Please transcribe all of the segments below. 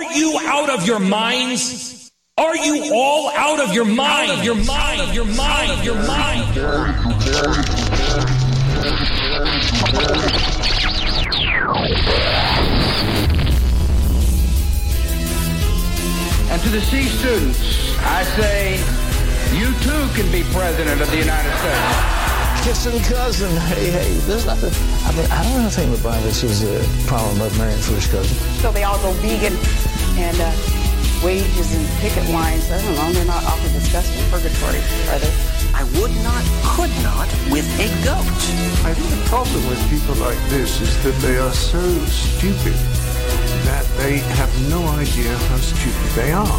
Are you out of your minds? Are you all out of your mind? Out of your mind, of your mind, of your mind. And to the C students, I say, you too can be president of the United States. Kissing cousin, hey, there's nothing. I don't think the Bible says a problem about marrying first cousin. So they all go vegan and wages and picket lines. I don't know, they're not awfully discussed in purgatory, are they? I would not, could not with a goat. I think the problem with people like this is that they are so stupid that they have no idea how stupid they are.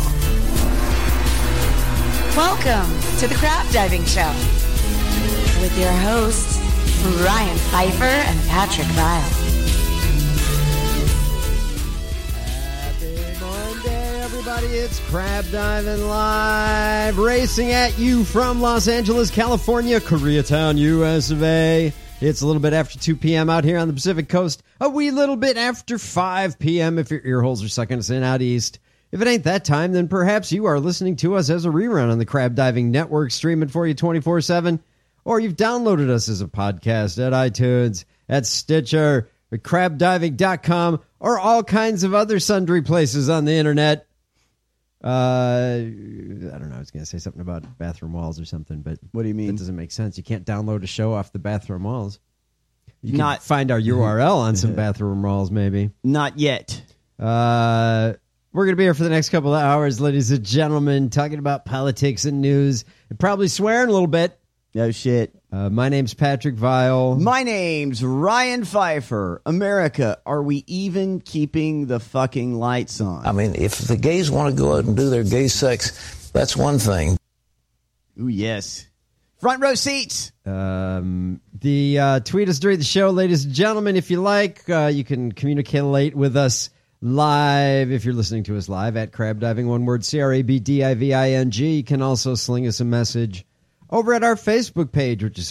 Welcome to the Crab Diving Show with your hosts, Ryan Pfeiffer and Patrick Vile. Happy Monday, everybody. It's Crab Diving Live, racing at you from Los Angeles, California, Koreatown, US of A. It's a little bit after 2 p.m. out here on the Pacific Coast, a wee little bit after 5 p.m. if your ear holes are sucking us in out east. If it ain't that time, then perhaps you are listening to us as a rerun on the Crab Diving Network, streaming for you 24/7. Or you've downloaded us as a podcast at iTunes, at Stitcher, at crabdiving.com, or all kinds of other sundry places on the internet. I don't know. I was going to say something about bathroom walls or something, but what do you mean? That doesn't make sense. You can't download a show off the bathroom walls. You can find our URL on some bathroom walls, maybe. Not yet. We're going to be here for the next couple of hours, ladies and gentlemen, talking about politics and news, and probably swearing a little bit. No shit. My name's Patrick Vile. My name's Ryan Pfeiffer. America, are we even keeping the fucking lights on? I mean, if the gays want to go out and do their gay sex, that's one thing. Ooh, yes. Front row seats. Tweet us during the show, ladies and gentlemen, if you like. You can communicate with us live if you're listening to us live at Crab Diving, one word, CRABDIVING. You can also sling us a message over at our Facebook page, which is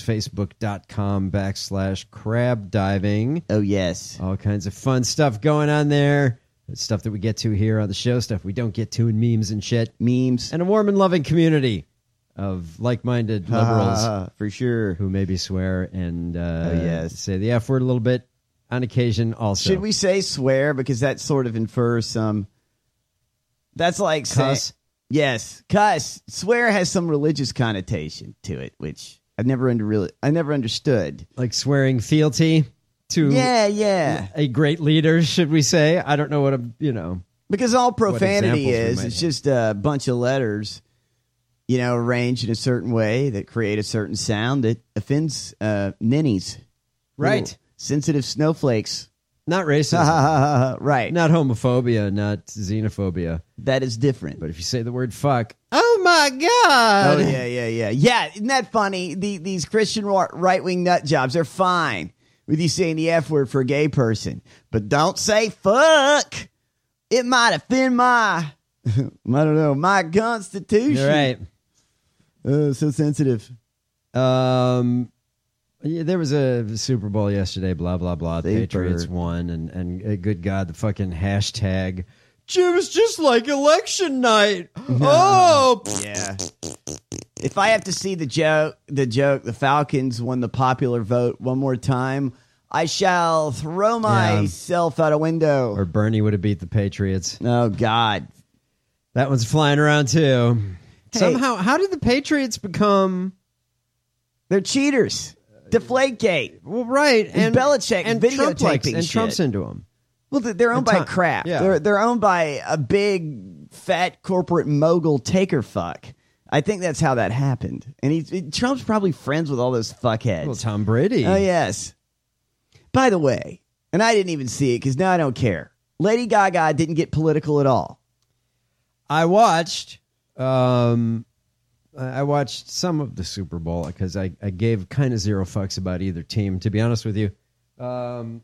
facebook.com/crabdiving. Oh, yes. All kinds of fun stuff going on there. Stuff that we get to here on the show, stuff we don't get to in memes and shit. Memes. And a warm and loving community of like-minded liberals. For sure. Who maybe swear and yes. say the F word a little bit on occasion also. Should we say swear? Because that sort of infers some... That's like... Cuss? Yes, cuss. Swear has some religious connotation to it, which I never understood. Like swearing fealty to a great leader, should we say? I don't know what because all profanity it's just a bunch of letters, arranged in a certain way that create a certain sound that offends ninnies. Right. Little sensitive snowflakes. Not racism. Right. Not homophobia, not xenophobia. That is different. But if you say the word fuck, oh my God. Oh, yeah. Yeah, isn't that funny? These Christian right-wing nut jobs are fine with you saying the F word for a gay person. But don't say fuck. It might offend my constitution. You're right. So sensitive. Yeah, there was a Super Bowl yesterday, blah, blah, blah. The Patriots won, and good God, the fucking hashtag, it was just like election night. Oh! Yeah. If I have to see the joke, the Falcons won the popular vote one more time, I shall throw myself out a window. Or Bernie would have beat the Patriots. Oh, God. That one's flying around, too. Hey. Somehow, how did the Patriots become... They're cheaters. Deflategate. Well, right. And Belichick and videotaping and Trump's into them. Well, they're owned by crap. Yeah. They're owned by a big, fat corporate mogul taker fuck. I think that's how that happened. And Trump's probably friends with all those fuckheads. Well, Tom Brady. Oh, yes. By the way, and I didn't even see it because now I don't care. Lady Gaga didn't get political at all. I watched some of the Super Bowl because I gave kind of zero fucks about either team, to be honest with you. But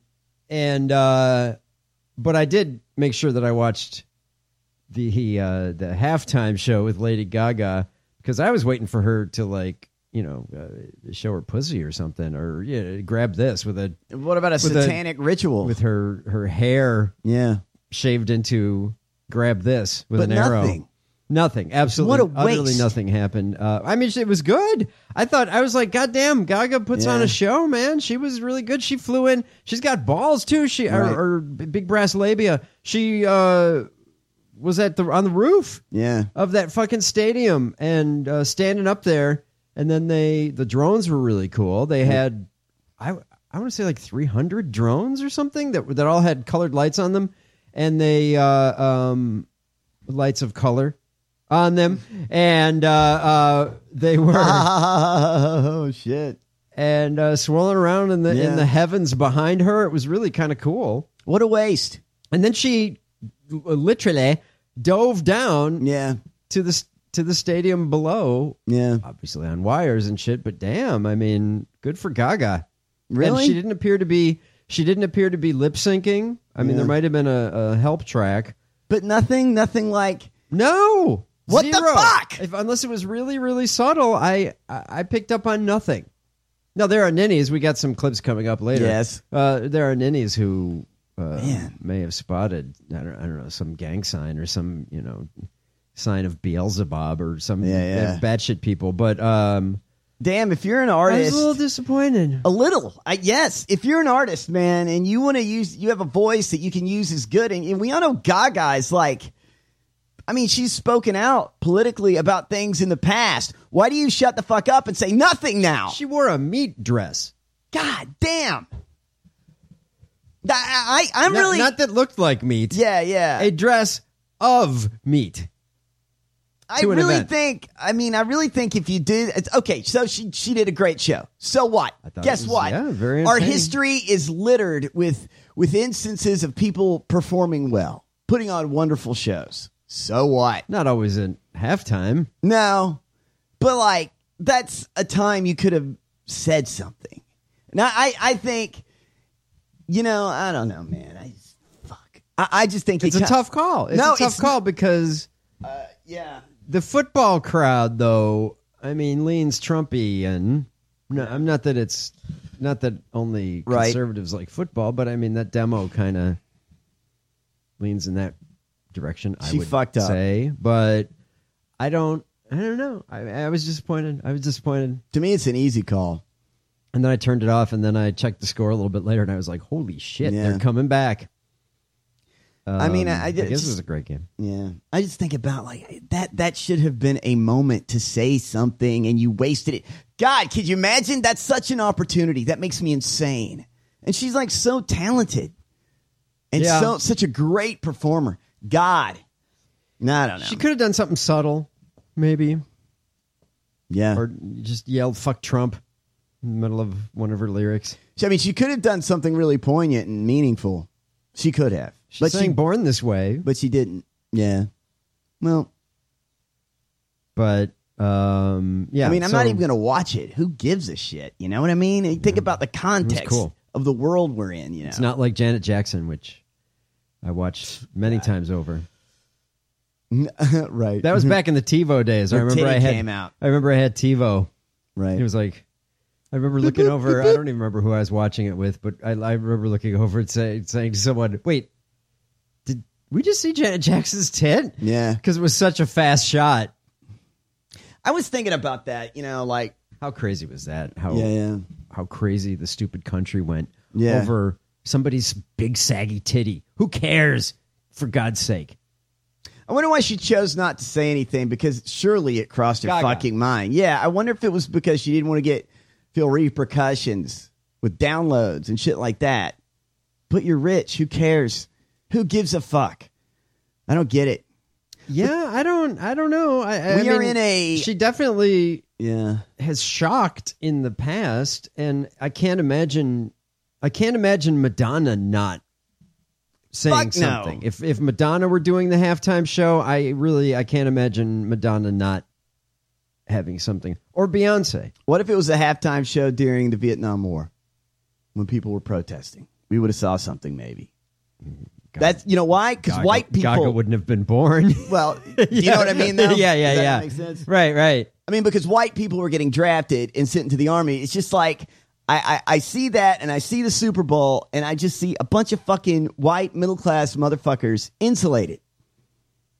I did make sure that I watched the halftime show with Lady Gaga because I was waiting for her to show her pussy or something, or grab this with a. What about a satanic ritual with her hair? Yeah, shaved into grab this with But an arrow. nothing. Absolutely. What a waste. Utterly nothing happened. I mean, it was good. I was like, God damn, Gaga puts on a show, man. She was really good. She flew in. She's got balls too. Or big brass labia. She was on the roof of that fucking stadium and standing up there. And then the drones were really cool. They had, I want to say like 300 drones or something that all had colored lights on them. And they, lights of color on them. And they were, oh shit. And swirling around in the heavens behind her. It was really kind of cool. What a waste. And then she literally dove down to the stadium below. Yeah. Obviously on wires and shit, but damn, I mean, good for Gaga. Really? And she didn't appear to be lip syncing. I mean, there might have been a help track. But nothing like no. What Zero. the fuck? Unless it was really, really subtle, I picked up on nothing. Now, there are ninnies. We got some clips coming up later. Yes. There are ninnies who may have spotted, I don't know, some gang sign or some, sign of Beelzebub or some batshit people. But damn, if you're an artist, I was a little disappointed. A little, yes. If you're an artist, man, and you want to you have a voice that you can use as good, and we all know Gaga is like, I mean, she's spoken out politically about things in the past. Why do you shut the fuck up and say nothing now? She wore a meat dress. God damn. I'm really not that looked like meat. Yeah. A dress of meat. I really think if you did, it's okay. So she did a great show. So what? Guess what? Yeah, very Our entertaining. history is littered with instances of people performing well, putting on wonderful shows. So what? Not always at halftime. No, but like that's a time you could have said something. Now I think, I don't know, man. I just think it's a tough call. It's a tough call because the football crowd, though, I mean, leans Trumpian. No, I'm not that only conservatives like football, but I mean that demo kind of leans in that direction. She fucked up. Say, but I don't know. I was disappointed. To me, it's an easy call. And then I turned it off, and then I checked the score a little bit later, and I was like, "Holy shit, they're coming back!" I mean, I guess it was a great game. Yeah, I just think about like that should have been a moment to say something, and you wasted it. God, could you imagine? That's such an opportunity. That makes me insane. And she's like so talented, and such a great performer. God, no, I don't know. She could have done something subtle, maybe. Yeah, or just yelled "fuck Trump" in the middle of one of her lyrics. I mean, she could have done something really poignant and meaningful. She could have. She's saying "Born This Way," but she didn't. Yeah. Well, but yeah. I mean, I'm not even going to watch it. Who gives a shit? You know what I mean? You think about the context of the world we're in. It's not like Janet Jackson, which I watched many times over. Right. That was back in the TiVo days. I remember I had TiVo. Right. It was like, I remember looking over. I don't even remember who I was watching it with, but I remember looking over and saying to someone, "Wait, did we just see Janet Jackson's tit?" Yeah, because it was such a fast shot. I was thinking about that. Like how crazy was that? How crazy the stupid country went Yeah. over somebody's big saggy titty. Who cares? For God's sake. I wonder why she chose not to say anything, because surely it crossed her fucking mind. Yeah, I wonder if it was because she didn't want to feel repercussions with downloads and shit like that. But you're rich. Who cares? Who gives a fuck? I don't get it. Yeah, I don't know. We are in a... She definitely Yeah. has shocked in the past, and I can't imagine Madonna not saying something. No. If Madonna were doing the halftime show, I can't imagine Madonna not having something. Or Beyonce. What if it was a halftime show during the Vietnam War when people were protesting? We would have saw something maybe. That's, you know why? Because white people... Gaga wouldn't have been born. Well, you know what I mean, though? Yeah. Does that make sense? Right. I mean, because white people were getting drafted and sent into the army. It's just like, I see that, and I see the Super Bowl, and I just see a bunch of fucking white middle-class motherfuckers insulated.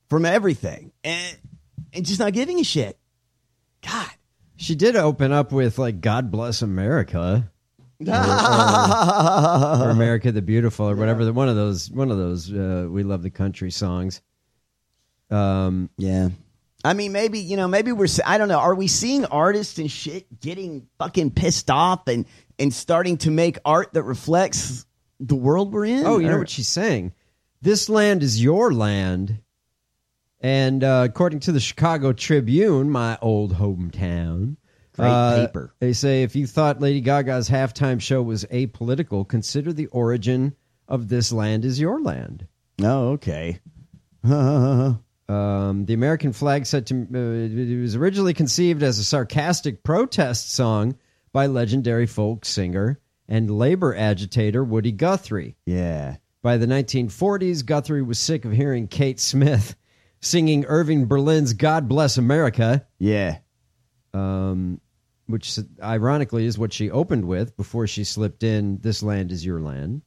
from everything and just not giving a shit. God. She did open up with like "God Bless America" or "America the Beautiful" or whatever. One of those. "We Love the Country" songs. Yeah. I mean, maybe I don't know. Are we seeing artists and shit getting fucking pissed off and starting to make art that reflects the world we're in? Oh, you know what she's saying? This land is your land. And according to the Chicago Tribune, my old hometown, great paper, they say if you thought Lady Gaga's halftime show was apolitical, consider the origin of "This Land Is Your Land." Oh, okay. The American flag said it was originally conceived as a sarcastic protest song by legendary folk singer and labor agitator Woody Guthrie. Yeah. By the 1940s, Guthrie was sick of hearing Kate Smith singing Irving Berlin's "God Bless America." Yeah. Which ironically is what she opened with before she slipped in "This Land Is Your Land."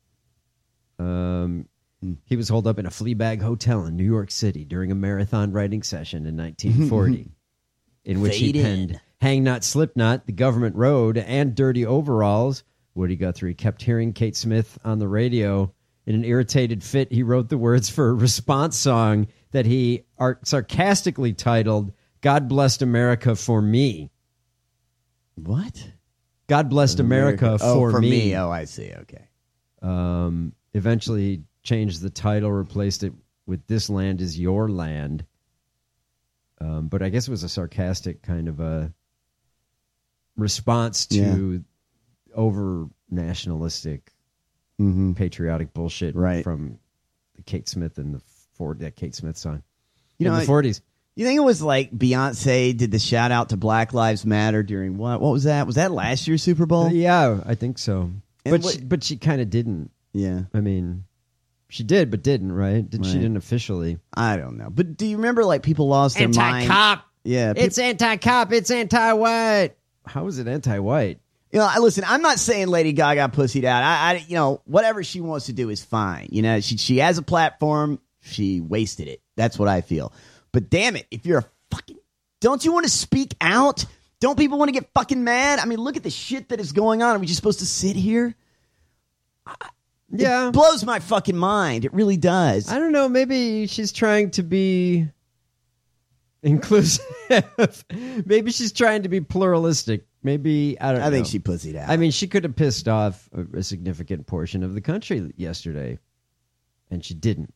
He was holed up in a Fleabag hotel in New York City during a marathon writing session in 1940, in which he penned "Hang Not Slip Not," "The Government Road," and "Dirty Overalls." Woody Guthrie kept hearing Kate Smith on the radio. In an irritated fit, he wrote the words for a response song that he sarcastically titled "God Blessed America for Me." What? God Blessed America for me. Oh, I see. Okay. Eventually, he changed the title, replaced it with "This Land Is Your Land." But I guess it was a sarcastic kind of a response to over nationalistic, patriotic bullshit from Kate Smith and that Kate Smith song in the 40s. You think it was like Beyonce did the shout out to Black Lives Matter during what? What was that? Was that last year's Super Bowl? Yeah, I think so. But she kind of didn't. Yeah. I mean, she did, but didn't, right? She didn't officially. I don't know. But do you remember like people lost their mind? Anti-cop. Yeah. It's anti-cop. It's anti-white. How is it anti-white? You know, listen, I'm not saying Lady Gaga pussied out. I whatever she wants to do is fine. You know, she has a platform. She wasted it. That's what I feel. But damn it, if you're a fucking... Don't you want to speak out? Don't people want to get fucking mad? I mean, look at the shit that is going on. Are we just supposed to sit here? Yeah. It blows my fucking mind. It really does. I don't know. Maybe she's trying to be inclusive. Maybe she's trying to be pluralistic. Maybe, I don't know. I think she pussied out. I mean, she could have pissed off a significant portion of the country yesterday, and she didn't.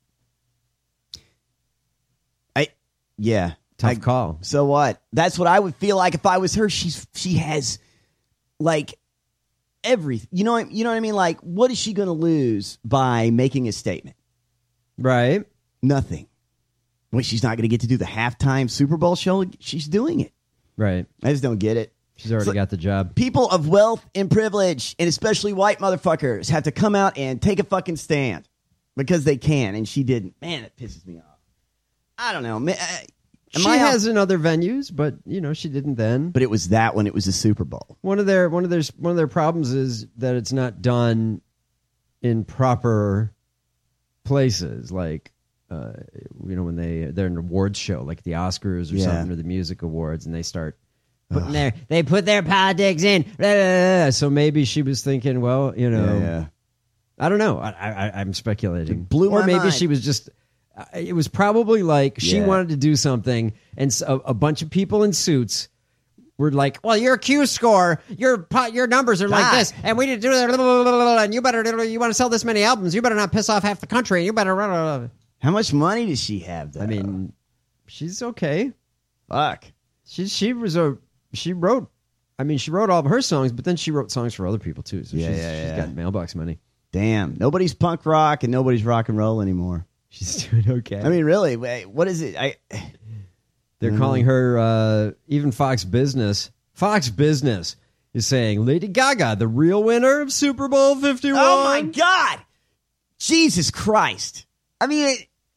Yeah. Tough call. So what? That's what I would feel like if I was her. She has like everything. You know what I mean? Like, what is she going to lose by making a statement? Right. Nothing. Wait, she's not going to get to do the halftime Super Bowl show? She's doing it. Right. I just don't get it. She's already got the job. People of wealth and privilege, and especially white motherfuckers, have to come out and take a fucking stand because they can, and she didn't. Man, it pisses me off. I don't know. She has in other venues, but she didn't then. But it was that when it was the Super Bowl. One of their problems is that it's not done in proper places, like when they're in an awards show, like the Oscars or something, or the music awards, and they start putting they put their politics in. So maybe she was thinking, well, I don't know. I'm speculating. It blew my mind. She was just. It was probably like she wanted to do something, and a bunch of people in suits were like, "Well, your Q score, your numbers are like this, and we need to do that, and you want to sell this many albums, you better not piss off half the country, you better." How much money does she have, though? I mean, she's okay. Fuck. She wrote all of her songs, but then she wrote songs for other people too. So she's got mailbox money. Damn, nobody's punk rock and nobody's rock and roll anymore. She's doing okay. I mean, really, wait, what is it? They're calling her, even Fox Business. Fox Business is saying, Lady Gaga, the real winner of Super Bowl 51. Oh, my God. Jesus Christ. I mean,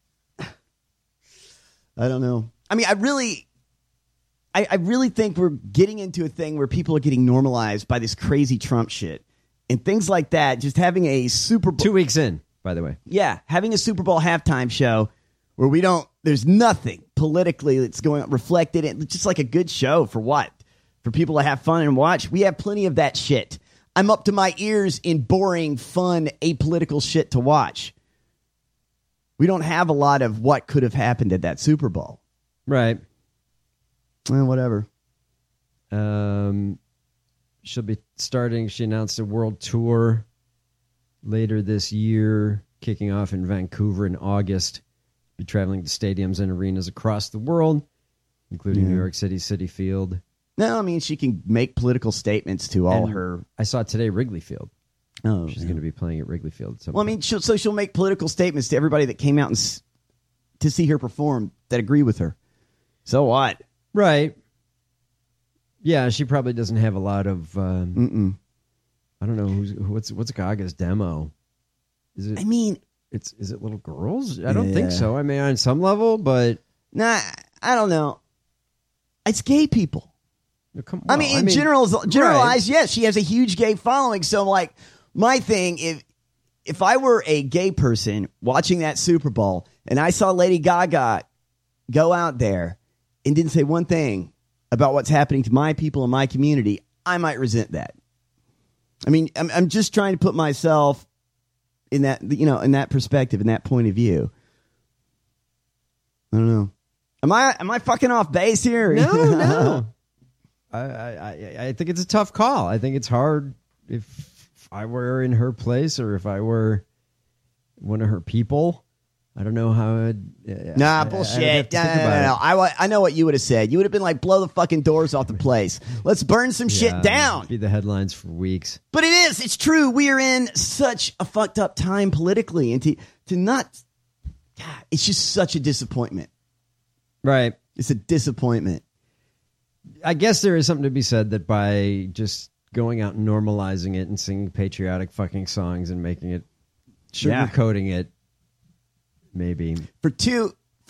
I don't know. I mean, I really think we're getting into a thing where people are getting normalized by this crazy Trump shit. And things like that, just having a Super Bowl. 2 weeks in. By the way. Yeah, having a Super Bowl halftime show where we don't there's nothing politically that's going reflected in. It's just like a good show for what? For people to have fun and watch. We have plenty of that shit. I'm up to my ears in boring, fun, apolitical shit to watch. We don't have a lot of what could have happened at that Super Bowl. Right. Well, whatever. She'll be starting. She announced a world tour later this year, kicking off in Vancouver in August. Be traveling to stadiums and arenas across the world, including New York City, Citi Field. No, I mean, she can make political statements to all her... I saw today Wrigley Field. Oh, she's going to be playing at Wrigley Field. Well, I mean, she'll make political statements to everybody that came out to see her perform that agree with her. So what? Right. Yeah, she probably doesn't have a lot of... I don't know what's Gaga's demo. Is it? I mean, is it little girls? I don't think so. I mean, on some level, but nah, I don't know. It's gay people. Well, generalized, right. Yes, she has a huge gay following. So, like, my thing, if I were a gay person watching that Super Bowl and I saw Lady Gaga go out there and didn't say one thing about what's happening to my people in my community, I might resent that. I mean, I'm just trying to put myself in that, in that perspective, in that point of view. I don't know. Am I fucking off base here? No. I think it's a tough call. I think it's hard if I were in her place or if I were one of her people. I don't know how I'd... bullshit. No. I know what you would have said. You would have been like, blow the fucking doors off the place. Let's burn some shit down. Be the headlines for weeks. But it's true. We are in such a fucked up time politically. And to not... God, it's just such a disappointment. Right. It's a disappointment. I guess there is something to be said that by just going out and normalizing it and singing patriotic fucking songs and making it, sugarcoating it, maybe for two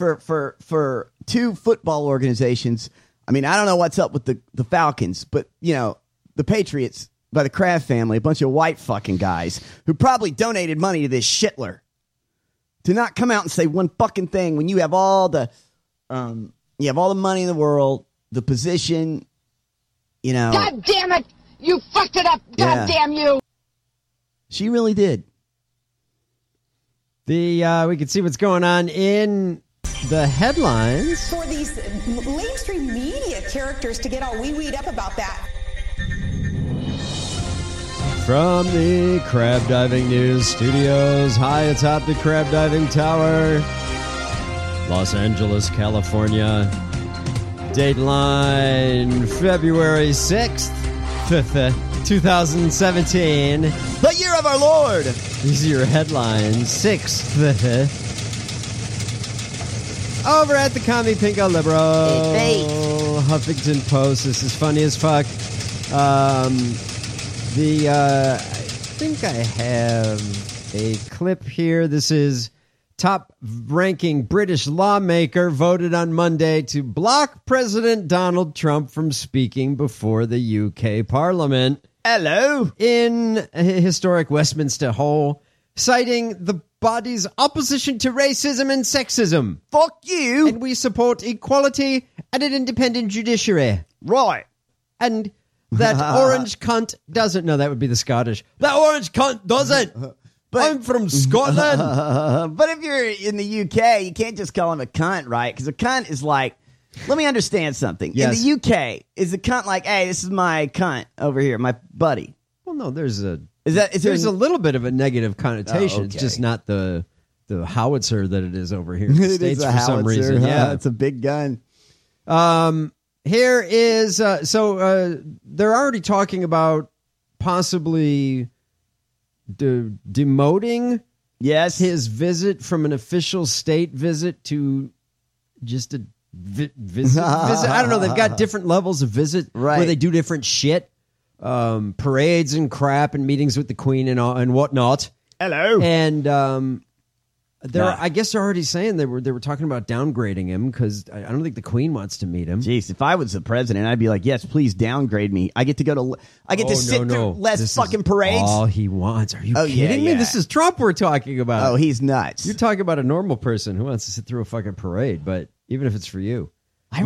football organizations. I mean, I don't know what's up with the Falcons, but the Patriots by the Kraft family, a bunch of white fucking guys who probably donated money to this shitler, to not come out and say one fucking thing when you have all the money in the world, the position, God damn it! You fucked it up! God damn you! She really did. We can see what's going on in the headlines. For these mainstream media characters to get all wee-weed up about that. From the Crab Diving News Studios, high atop the Crab Diving Tower, Los Angeles, California. Dateline February 6th, 2017. The year of our Lord. These are your headlines. 6th. Over at the Commie Pinko Liberal. Huffington Post. This is funny as fuck. I think I have a clip here. This is top-ranking British lawmaker voted on Monday to block President Donald Trump from speaking before the UK Parliament. Hello. In a historic Westminster Hall, citing the body's opposition to racism and sexism. Fuck you. And we support equality and an independent judiciary. Right. And that orange cunt doesn't. No, that would be the Scottish. That orange cunt doesn't. I'm from Scotland. But if you're in the UK, you can't just call him a cunt, right? Because a cunt is like, let me understand something. Yes. In the UK, is a cunt like, hey, this is my cunt over here, my buddy? Well, no, there's a a little bit of a negative connotation. Oh, okay. It's just not the howitzer that it is over here in the States for some reason. Yeah, it's a big gun. Here is they're already talking about possibly demoting his visit from an official state visit to just a visit. I don't know. They've got different levels of visit where they do different shit, parades and crap and meetings with the Queen and whatnot. Hello. And I guess they're already saying they were talking about downgrading him because I don't think the Queen wants to meet him. Jeez, if I was the president, I'd be like, yes, please downgrade me. I get to sit through less fucking parades. All he wants. Are you kidding me? This is Trump we're talking about. Oh, he's nuts. You're talking about a normal person who wants to sit through a fucking parade, but even if it's for you. He's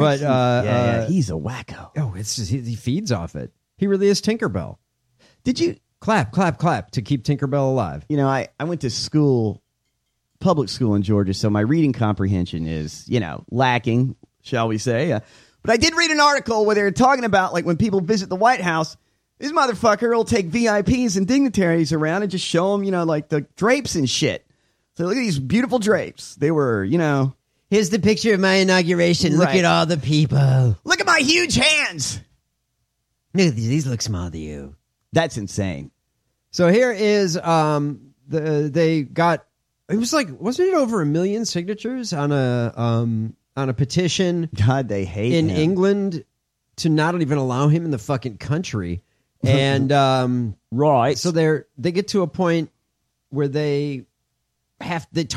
a wacko. Oh, it's just he feeds off it. He really is Tinkerbell. Did you clap to keep Tinkerbell alive? You know, I went to school. Public school in Georgia, so my reading comprehension is, lacking, shall we say. But I did read an article where they were talking about, like, when people visit the White House, this motherfucker will take VIPs and dignitaries around and just show them, like, the drapes and shit. So look at these beautiful drapes. They were, Here's the picture of my inauguration. Right. Look at all the people. Look at my huge hands. Look, these look small to you. That's insane. So here is, they got... It was like, wasn't it over 1 million signatures on a petition? God, they hate in him. England to not even allow him in the fucking country. And right, so they get to a point where they have to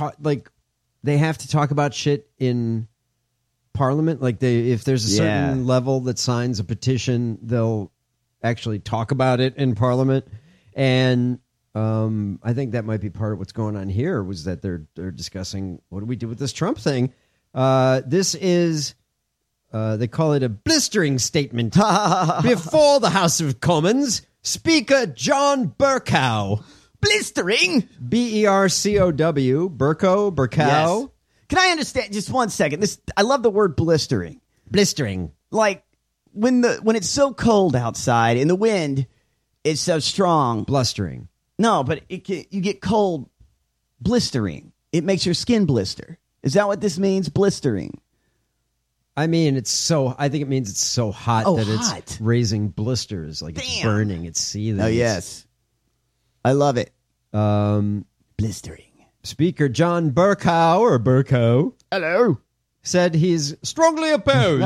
talk about shit in Parliament. Like if there's a certain level that signs a petition, they'll actually talk about it in Parliament. And I think that might be part of what's going on here was that they're discussing what do we do with this Trump thing. This is they call it a blistering statement before the House of Commons. Speaker John Bercow. Blistering? B-E-R-C-O-W. Bercow. Yes. Can I understand just 1 second? I love the word blistering. Blistering. Like when it's so cold outside and the wind is so strong. Blustering. No, but you get cold, blistering. It makes your skin blister. Is that what this means? Blistering. I mean, I think it means it's so hot it's raising blisters. Like it's burning, it's seething. Oh, yes. I love it. Blistering. Speaker John Bercow. Hello. Said he's strongly opposed.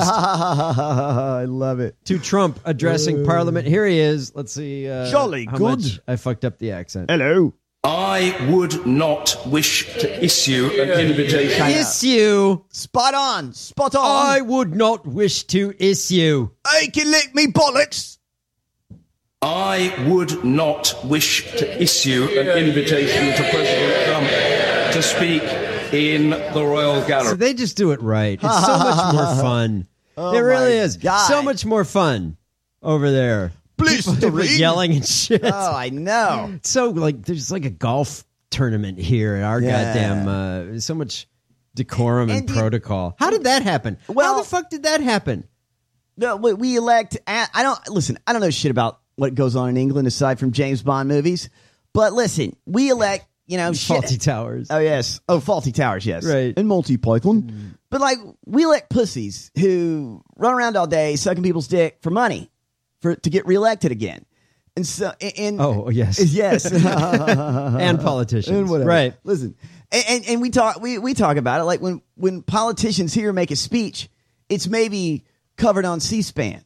I love it. To Trump addressing Parliament. Here he is. Let's see Jolly how good. much I fucked up the accent. Hello. I would not wish to issue an invitation. Issue. Spot on. I would not wish to issue. I can lick me bollocks. I would not wish to issue an invitation to President Trump to speak in the Royal Gallery. So they just do it right. It's so much more fun. It really is. God. So much more fun over there. People yelling and shit. Oh, I know. It's so there's like a golf tournament here at our goddamn. So much decorum and protocol. How did that happen? How the fuck did that happen? No, we elect. I don't know shit about what goes on in England aside from James Bond movies. But listen, we elect. Faulty Towers. Oh, yes. Oh, Faulty Towers, yes. Right. And Monty Python. But, we elect pussies who run around all day sucking people's dick for money to get reelected again. And so, oh, yes. Yes. And politicians. And whatever. Right. Listen, and we talk about it. Like, when politicians here make a speech, it's maybe covered on C-SPAN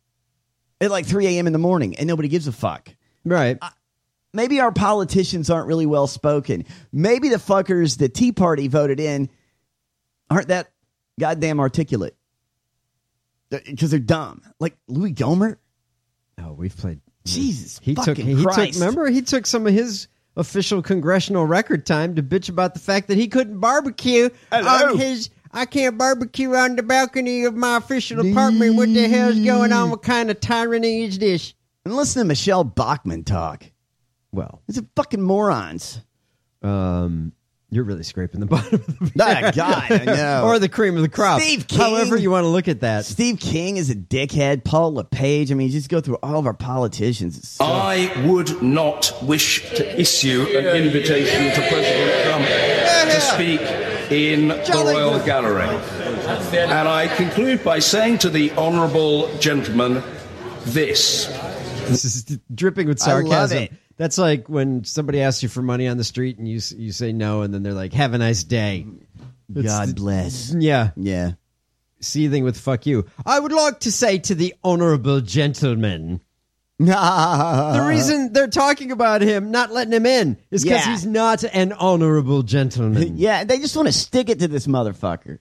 at 3 a.m. in the morning, and nobody gives a fuck. Right. Maybe our politicians aren't really well spoken. Maybe the fuckers the Tea Party voted in aren't that goddamn articulate because they're dumb. Like Louis Gohmert. Oh, we've played. Jesus, he took. Remember, he took some of his official congressional record time to bitch about the fact that he couldn't barbecue on his. I can't barbecue on the balcony of my official apartment. What the hell's going on? What kind of tyranny is this? And listen to Michelle Bachmann talk. Well, these are fucking morons. You're really scraping the bottom of the barrel. God, I know. Or the cream of the crop. Steve King. However you want to look at that. Steve King is a dickhead. Paul LePage. I mean, just go through all of our politicians. I would not wish to issue an invitation to President Trump to speak in the Royal Gallery. And I conclude by saying to the honourable gentleman this. This is dripping with sarcasm. I love it. That's like when somebody asks you for money on the street and you say no, and then they're like, "Have a nice day." God bless. Yeah. Yeah. Seething with "fuck you." I would like to say to the honorable gentleman The reason they're talking about him, not letting him in, is because he's not an honorable gentleman. Yeah, they just want to stick it to this motherfucker.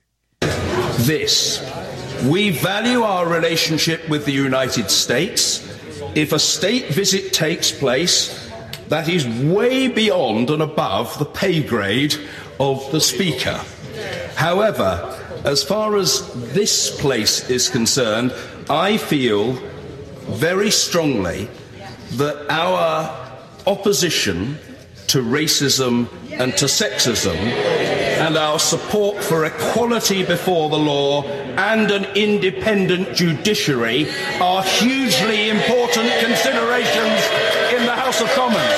We value our relationship with the United States. If a state visit takes place, that is way beyond and above the pay grade of the Speaker. However, as far as this place is concerned, I feel very strongly that our opposition to racism and to sexism and our support for equality before the law and an independent judiciary are hugely important considerations in the House of Commons.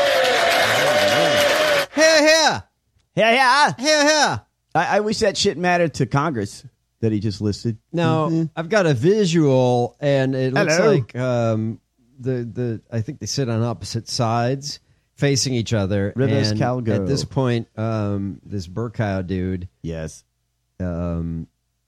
Here. Here. I wish that shit mattered to Congress that he just listed. Now, I've got a visual, and it looks like I think they sit on opposite sides, facing each other. Rivers and Calgo. At this point, this Burkow dude. Yes. The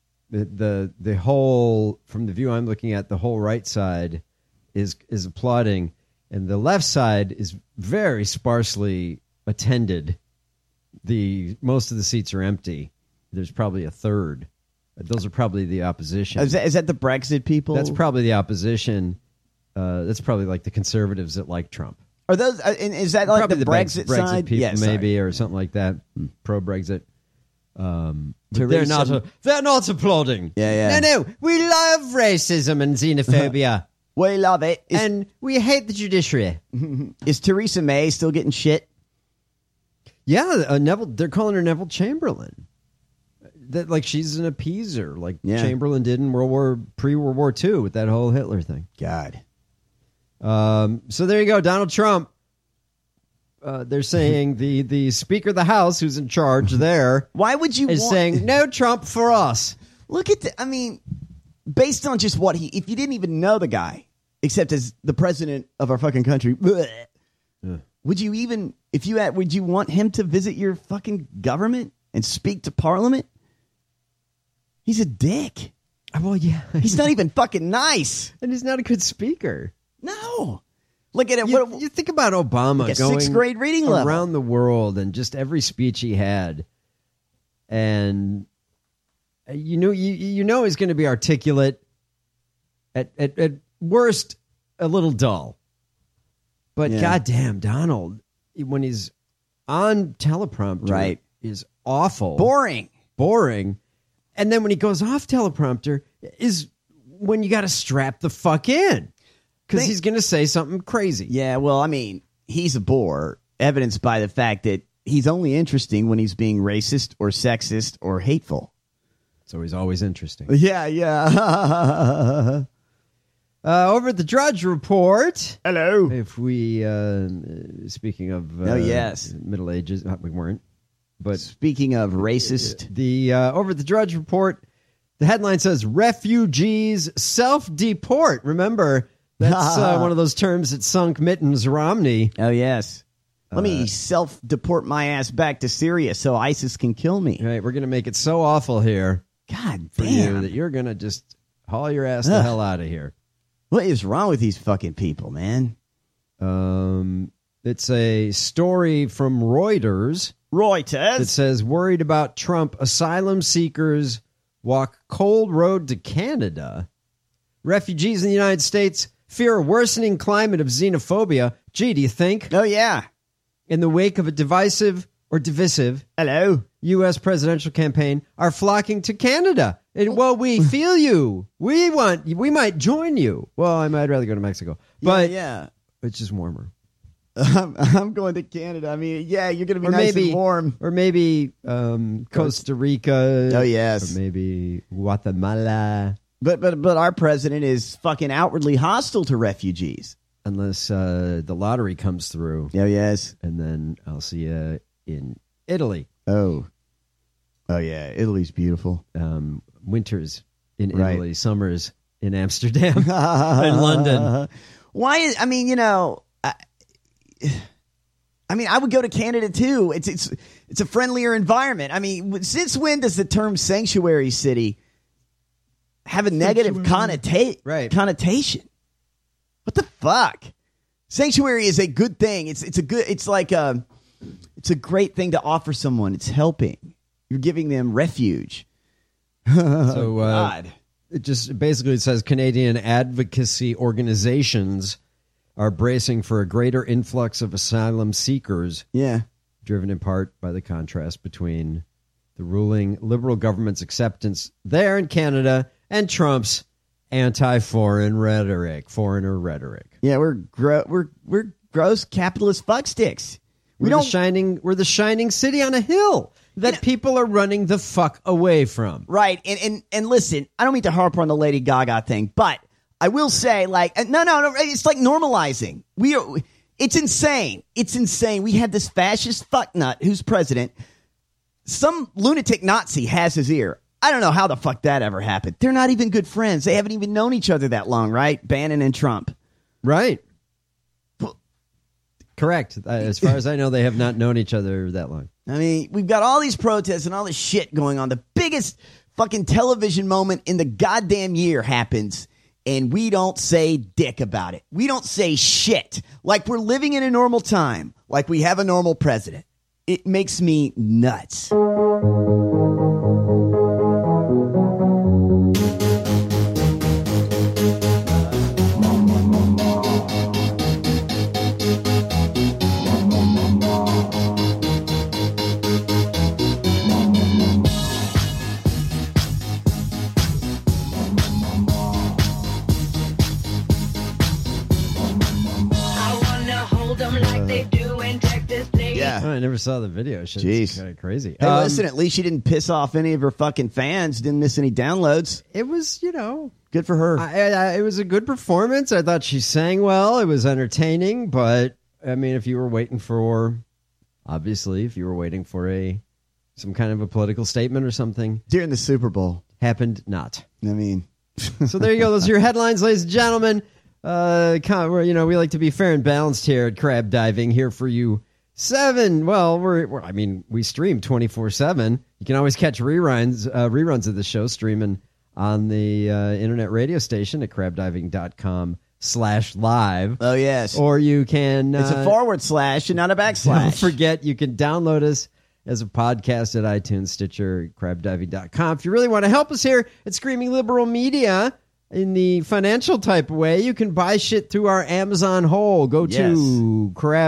whole, from the view I'm looking at, the whole right side is applauding, and the left side is very sparsely attended. Most of the seats are empty. There's probably a third. Those are probably the opposition. Is that the Brexit people? That's probably the opposition. That's probably like the conservatives that like Trump. Are those? Is that like probably the Brexit side? people, maybe, or something like that. Pro Brexit. They're not applauding. Yeah. No. We love racism and xenophobia. We love it. And we hate the judiciary. Is Theresa May still getting shit? Yeah, Neville. They're calling her Neville Chamberlain. That like she's an appeaser, like Chamberlain did in pre-World War II with that whole Hitler thing. God. So there you go, Donald Trump. They're saying the Speaker of the House, who's in charge there, why would you is saying no Trump for us? Look at based on just what if you didn't even know the guy, except as the president of our fucking country, would you even would you want him to visit your fucking government and speak to Parliament? He's a dick. Well, yeah. He's not even fucking nice. And he's not a good speaker. No. Look at it. You think about Obama like going 6th grade reading around level. the world and just every speech he had. And you know he's going to be articulate. At worst, a little dull. But goddamn, Donald, when he's on teleprompter, is awful. Boring. And then when he goes off teleprompter is when you got to strap the fuck in. Because he's going to say something crazy. Yeah, well, he's a bore, evidenced by the fact that he's only interesting when he's being racist or sexist or hateful. So he's always interesting. Yeah. Over at the Drudge Report. Hello. If we, speaking of Middle Ages, we weren't. But speaking of racist, over at the Drudge Report, the headline says refugees self-deport. Remember, that's one of those terms that sunk Mittens Romney. Oh, yes. Let me self-deport my ass back to Syria so ISIS can kill me. Right, we're going to make it so awful here. God for damn. you that you're going to just haul your ass the hell out of here. What is wrong with these fucking people, man? It's a story from Reuters. It says, worried about Trump, asylum seekers walk cold road to Canada. Refugees in the United States fear a worsening climate of xenophobia. Gee, do you think? Oh, yeah. In the wake of a divisive U.S. presidential campaign, are flocking to Canada. And, well, we feel you. We might join you. Well, I'd rather go to Mexico. But it's just warmer. I'm going to Canada. You're going to be nice and warm. Or maybe Costa Rica. Oh, yes. Or maybe Guatemala. But our president is fucking outwardly hostile to refugees. Unless the lottery comes through. Oh, yes. And then I'll see you in Italy. Oh, yeah. Italy's beautiful. Winters in Italy. Summers in Amsterdam and London. Why? I would go to Canada too. It's a friendlier environment. Since when does the term sanctuary city have a negative connotation? What the fuck? Sanctuary is a good thing. It's a great thing to offer someone. It's helping. You're giving them refuge. So God. It just basically says Canadian advocacy organizations are bracing for a greater influx of asylum seekers. Yeah. Driven in part by the contrast between the ruling Liberal government's acceptance there in Canada and Trump's anti-foreign rhetoric, foreigner rhetoric. Yeah, we're gross capitalist fucksticks. We're the shining city on a hill that people are running the fuck away from. Right. And listen, I don't mean to harp on the Lady Gaga thing, but I will say, like, no, it's like normalizing. It's insane. It's insane. We had this fascist fucknut who's president. Some lunatic Nazi has his ear. I don't know how the fuck that ever happened. They're not even good friends. They haven't even known each other that long, right? Bannon and Trump. Right. Correct. As far as I know, they have not known each other that long. I mean, we've got all these protests and all this shit going on. The biggest fucking television moment in the goddamn year happens, and we don't say dick about it. We don't say shit. Like we're living in a normal time. Like we have a normal president. It makes me nuts. Oh, I never saw the video. It's kind of crazy. Hey, listen, at least she didn't piss off any of her fucking fans. Didn't miss any downloads. It was, good for her. It was a good performance. I thought she sang well. It was entertaining. But, I mean, if you were waiting for some kind of a political statement or something. During the Super Bowl. Happened not. I mean. So there you go. Those are your headlines, ladies and gentlemen. We like to be fair and balanced here at Crab Diving, here for you. We stream 24/7. You can always catch reruns of the show streaming on the internet radio station at crabdiving.com/live. Oh, yes. Or you can... it's a / and not a /. Don't forget, you can download us as a podcast at iTunes, Stitcher, crabdiving.com. If you really want to help us here at Screaming Liberal Media... in the financial type of way, you can buy shit through our Amazon hole. Go to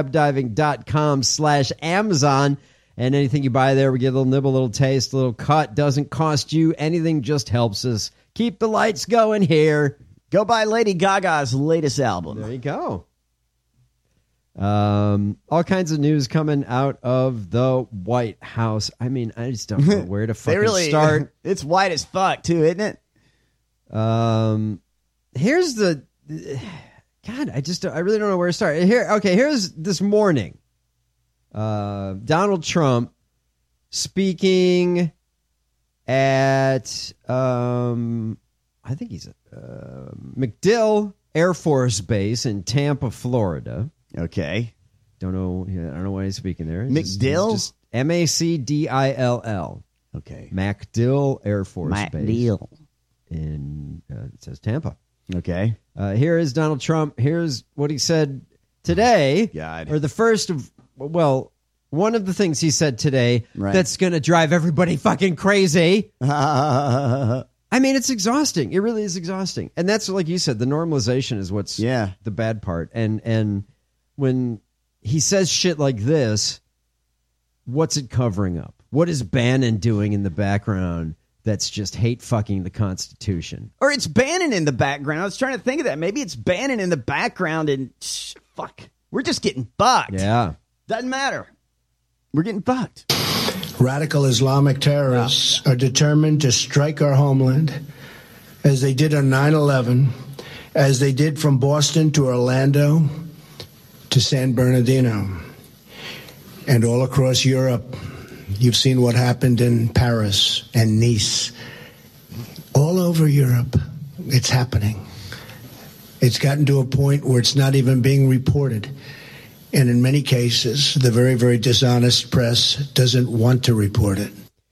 crabdiving.com/Amazon, and anything you buy there, we get a little nibble, a little taste, a little cut. Doesn't cost you anything, just helps us keep the lights going here. Go buy Lady Gaga's latest album. There you go. All kinds of news coming out of the White House. I mean, I just don't know where to fucking start. It's white as fuck, too, isn't it? Here's the God. I really don't know where to start. Here's this morning. Donald Trump speaking at I think he's MacDill Air Force Base in Tampa, Florida. Okay. I don't know why he's speaking there. MacDill? Just MacDill. Okay. MacDill Air Force Base. MacDill. In it says Tampa. Okay. Here is Donald Trump. Here's what he said today. God. Or one of the things he said today that's going to drive everybody fucking crazy. I mean, it's exhausting. It really is exhausting. And that's, like you said, the normalization is what's the bad part. And when he says shit like this, what's it covering up? What is Bannon doing in the background that's just hate fucking the Constitution? Or it's Bannon in the background. I was trying to think of that. Maybe it's Bannon in the background and we're just getting fucked. Yeah. Doesn't matter. We're getting fucked. Radical Islamic terrorists are determined to strike our homeland as they did on 9/11, as they did from Boston to Orlando to San Bernardino and all across Europe. You've seen what happened in Paris and Nice. All over Europe, it's happening. It's gotten to a point where it's not even being reported. And in many cases, the very, very dishonest press doesn't want to report it.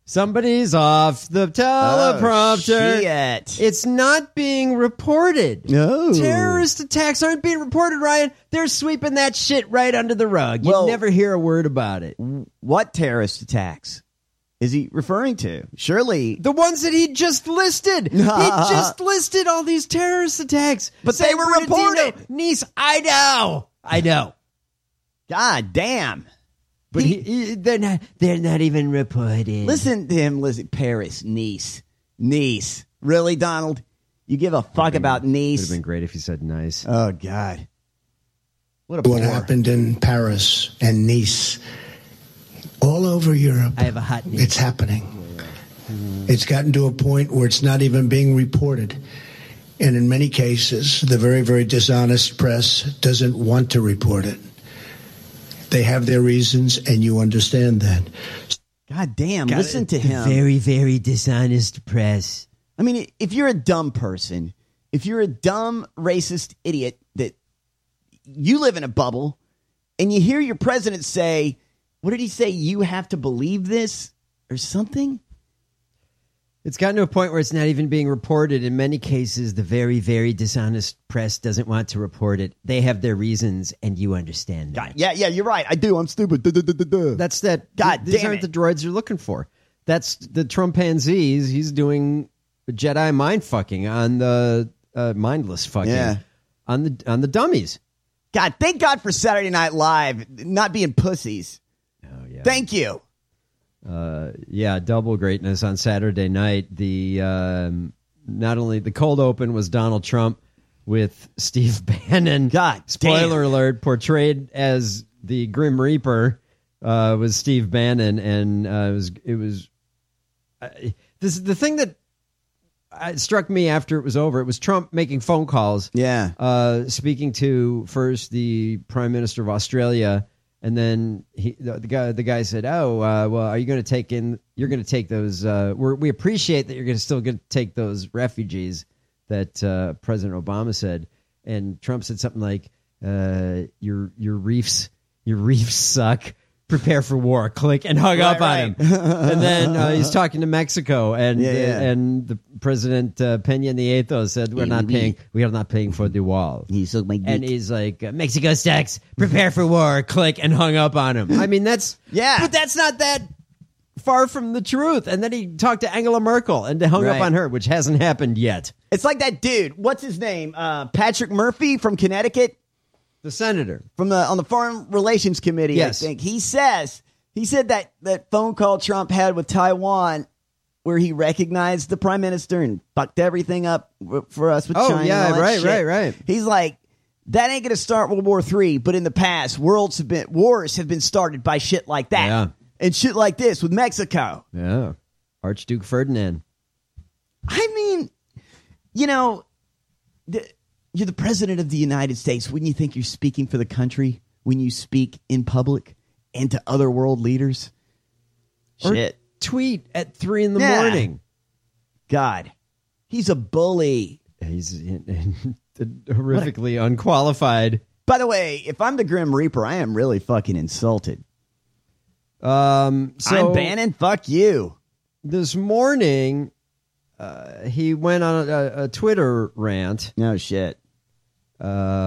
Somebody's off the teleprompter. Oh, shit. It's not being reported. No. Terrorist attacks aren't being reported, Ryan. They're sweeping that shit right under the rug. You never hear a word about it. What terrorist attacks is he referring to? Surely. The ones that he just listed. He just listed all these terrorist attacks. But they were reported. Nice. I know. God damn. But they're not even reported. Listen to him. Paris, Nice. Really, Donald? You give a fuck about Nice? Would have been great if you said nice. Oh, God. What happened in Paris and Nice, all over Europe. I have a hot niece. It's happening. It's gotten to a point where it's not even being reported. And in many cases, the very, very dishonest press doesn't want to report it. They have their reasons, and you understand that. God damn, listen to him. Very, very dishonest press. I mean, if you're a dumb person, if you're a dumb, racist idiot that you live in a bubble, and you hear your president say, what did he say? You have to believe this or something? It's gotten to a point where it's not even being reported. In many cases, the very, very dishonest press doesn't want to report it. They have their reasons, and you understand that. Yeah, you're right. I do. I'm stupid. That's that. God these damn aren't it. the droids you're looking for. That's the Trumpanzees. He's doing Jedi mind fucking on the mindless fucking on the dummies. God, thank God for Saturday Night Live not being pussies. Oh yeah. Thank you. Double greatness on Saturday night. The not only the cold open was Donald Trump with Steve Bannon. God, spoiler alert, portrayed as the Grim Reaper was Steve Bannon, and it was this is the thing that struck me after it was over. It was Trump making phone calls. Yeah, speaking to first the Prime Minister of Australia. And then the guy said, "Oh, well, are you going to take in? You're going to take those. We appreciate that you're still going to take those refugees that President Obama said." And Trump said something like, "Your reefs suck. Prepare for war." Click, and hung up on him. And then he's talking to Mexico, and the President Peña Nieto said, "We are not paying for the wall." And he's like, "Mexico sucks. Prepare for war." Click, and hung up on him. I mean, but that's not that far from the truth. And then he talked to Angela Merkel and hung up on her, which hasn't happened yet. It's like that dude. What's his name? Patrick Murphy from Connecticut. The senator from on the Foreign Relations Committee, yes. I think. He said that phone call Trump had with Taiwan where he recognized the prime minister and fucked everything up for us with China. Oh, yeah, right. He's like, that ain't going to start World War III, but in the past, wars have been started by shit like that. Yeah. And shit like this with Mexico. Yeah. Archduke Ferdinand. I mean, you're the president of the United States. Wouldn't you think you're speaking for the country when you speak in public and to other world leaders? Shit. Or tweet at 3 a.m. God, he's a bully. He's horrifically unqualified. By the way, if I'm the Grim Reaper, I am really fucking insulted. I'm Bannon. Fuck you. This morning, he went on a Twitter rant. No shit. We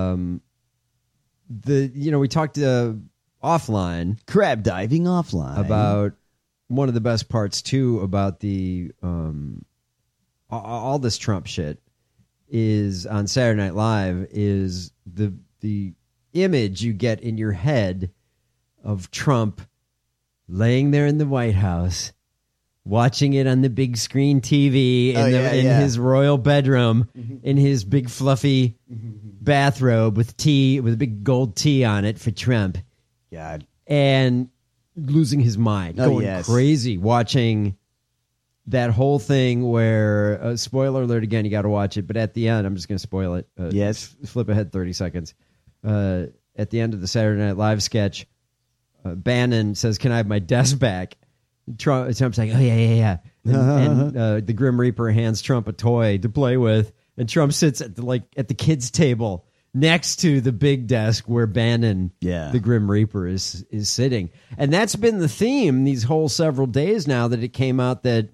talked offline, crab diving offline, about one of the best parts too about the all this Trump shit is on Saturday Night Live is the image you get in your head of Trump laying there in the White House, watching it on the big screen TV in his royal bedroom, in his big fluffy bathrobe with a big gold T on it for Trump. God. And losing his mind, going crazy, watching that whole thing where, spoiler alert again, you got to watch it, but at the end, I'm just going to spoil it. Flip ahead 30 seconds. At the end of the Saturday Night Live sketch, Bannon says, "Can I have my desk back?" Trump's like, "Oh, yeah. And the Grim Reaper hands Trump a toy to play with, and Trump sits at the kids' table next to the big desk where Bannon, the Grim Reaper, is sitting. And that's been the theme these whole several days now that it came out that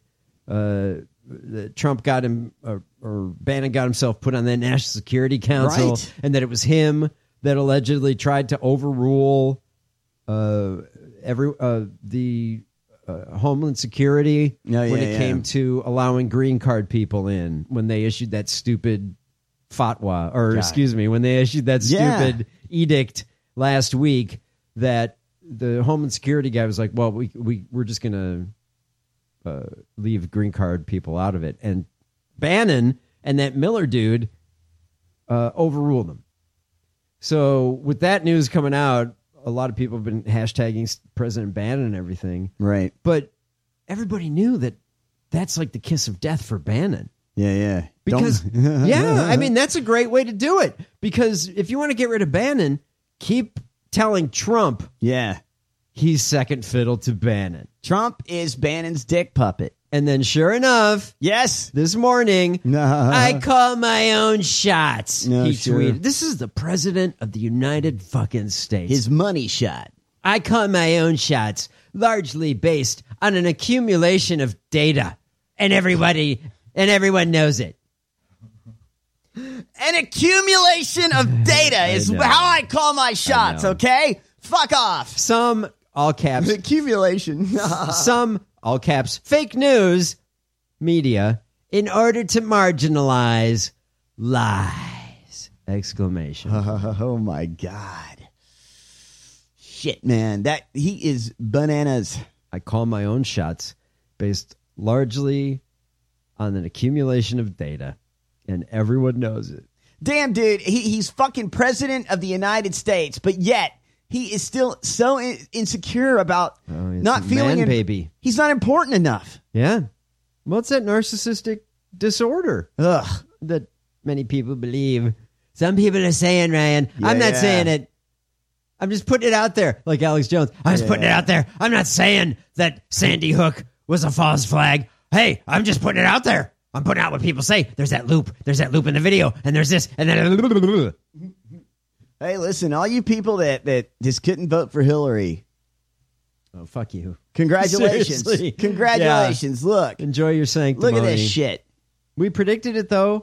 Trump got him, or Bannon got himself put on the National Security Council, Right. and that it was him that allegedly tried to overrule the Homeland Security when it came to allowing green card people in when they issued that stupid fatwa, or excuse me, when they issued that stupid edict last week that the Homeland Security guy was like, well, we're just going to leave green card people out of it. And Bannon and that Miller dude overruled them. So with that news coming out, a lot of people have been hashtagging President Bannon and everything. Right. But everybody knew that that's like the kiss of death for Bannon. Yeah. Because, I mean, that's a great way to do it. Because if you want to get rid of Bannon, keep telling Trump he's second fiddle to Bannon. Trump is Bannon's dick puppet. And then sure enough, this morning, I call my own shots. He tweeted, this is the president of the United fucking States. His money shot. I call my own shots, largely based on an accumulation of data. And everyone knows it. An accumulation of data is how I call my shots, okay? Fuck off. Some, all caps. Accumulation. Some, all caps, fake news media in order to marginalize lies. Exclamation. Oh, my God. Shit, man. He is bananas. I call my own shots based largely on an accumulation of data, and everyone knows it. Damn, dude. He's fucking president of the United States, but yet he is still so insecure about not feeling baby. He's not important enough. Yeah. Well, it's that narcissistic disorder that many people believe. Some people are saying, Ryan, I'm not saying it. I'm just putting it out there. Like Alex Jones. I'm just putting it out there. I'm not saying that Sandy Hook was a false flag. Hey, I'm just putting it out there. I'm putting out what people say. There's that loop. There's that loop in the video. And there's this. And then... Hey, listen, all you people that just couldn't vote for Hillary. Oh, fuck you. Congratulations. Seriously. Congratulations. Yeah. Look. Enjoy your sanctimony. Look at this shit. We predicted it, though.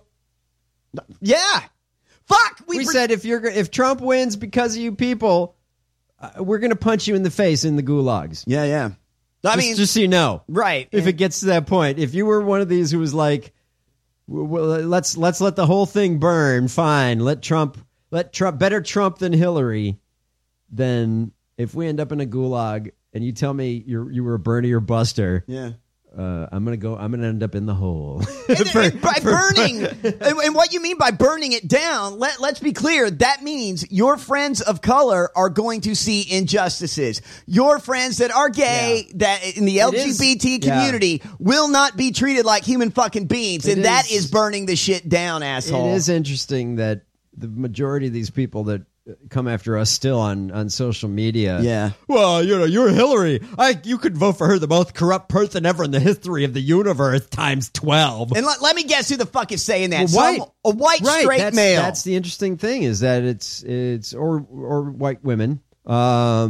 Yeah. Fuck. We said if Trump wins because of you people, we're going to punch you in the face in the gulags. Yeah. I mean, just so you know. Right. If it gets to that point. If you were one of these who was like, well, let's let the whole thing burn, fine. Let Trump, better Trump than Hillary, then if we end up in a gulag and you tell me you were a Bernie or Buster, I'm gonna end up in the hole. By burning, and what you mean by burning it down? Let's be clear. That means your friends of color are going to see injustices. Your friends that are gay, that in the LGBT community, will not be treated like human fucking beings, and that is burning the shit down, asshole. It is interesting that the majority of these people that come after us still on social media. Yeah. Well, you're Hillary. You could vote for her, the most corrupt person ever in the history of the universe, times 12. And let me guess who the fuck is saying that. Well, a white straight male. That's the interesting thing, is that it's or white women. But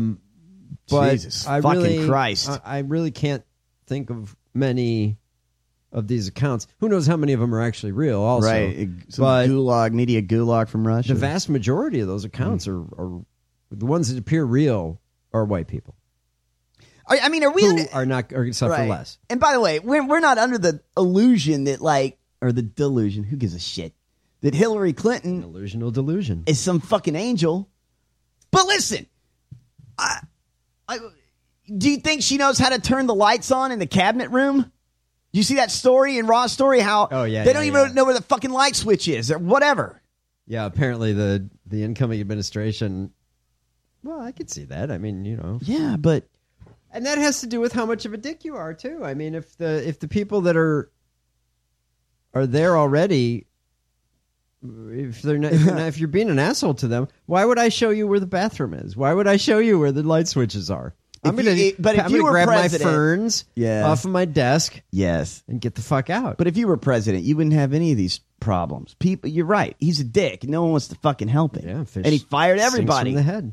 Jesus fucking Christ. I really can't think of many of these accounts. Who knows how many of them are actually real also. Right. Some media gulag from Russia. The vast majority of those accounts are the ones that appear real are white people. I mean, are suffer less. And by the way, we're not under the illusion that or the delusion, who gives a shit, that Hillary Clinton illusional delusion is some fucking angel. But listen, do you think she knows how to turn the lights on in the cabinet room? You see that story in Raw's story? How they don't even know where the fucking light switch is or whatever. Yeah, apparently the incoming administration. Well, I could see that. I mean, Yeah, but and that has to do with how much of a dick you are too. I mean, if the people that are there already, if you're being an asshole to them, why would I show you where the bathroom is? Why would I show you where the light switches are? I'm going to grab my ferns off of my desk. Yes. And get the fuck out. But if you were president, you wouldn't have any of these problems. People, you're right. He's a dick. No one wants to fucking help him. Yeah, and he fired everybody. From the head.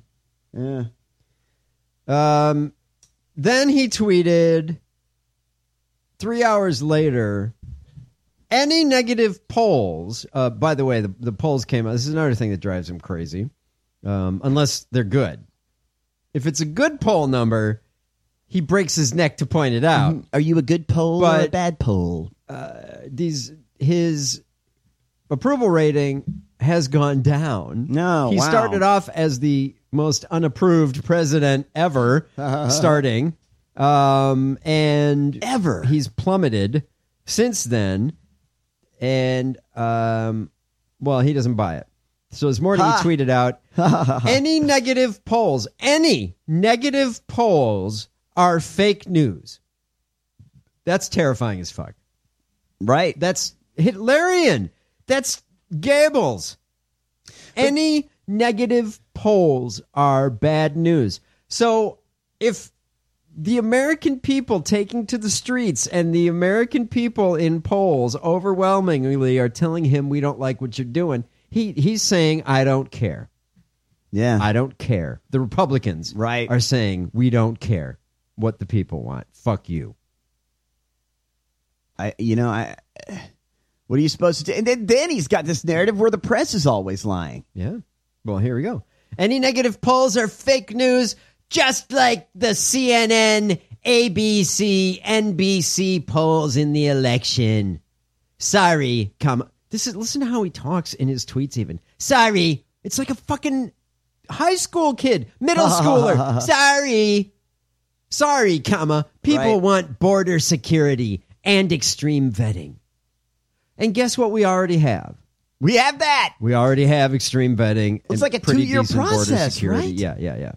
Yeah. Then he tweeted 3 hours later, any negative polls, by the way, the polls came out. This is another thing that drives him crazy, unless they're good. If it's a good poll number, he breaks his neck to point it out. Are you a good poll or a bad poll? His approval rating has gone down. No, he started off as the most unapproved president ever, starting, and ever. He's plummeted since then, and well, he doesn't buy it. So as Morty tweeted out, any negative polls are fake news. That's terrifying as fuck. Right. That's Hitlerian. That's Goebbels. Any negative polls are bad news. So if the American people taking to the streets and the American people in polls overwhelmingly are telling him we don't like what you're doing, he's saying, I don't care. Yeah. I don't care. The Republicans are saying we don't care what the people want. Fuck you. What are you supposed to do? And then he's got this narrative where the press is always lying. Yeah. Well, here we go. Any negative polls are fake news, just like the CNN, ABC, NBC polls in the election. Sorry, listen to how he talks in his tweets even. Sorry. It's like a fucking high school kid, middle schooler. Sorry, people want border security and extreme vetting. And guess what we already have? We have that. We already have extreme vetting. It's like a 2-year process, right? Yeah.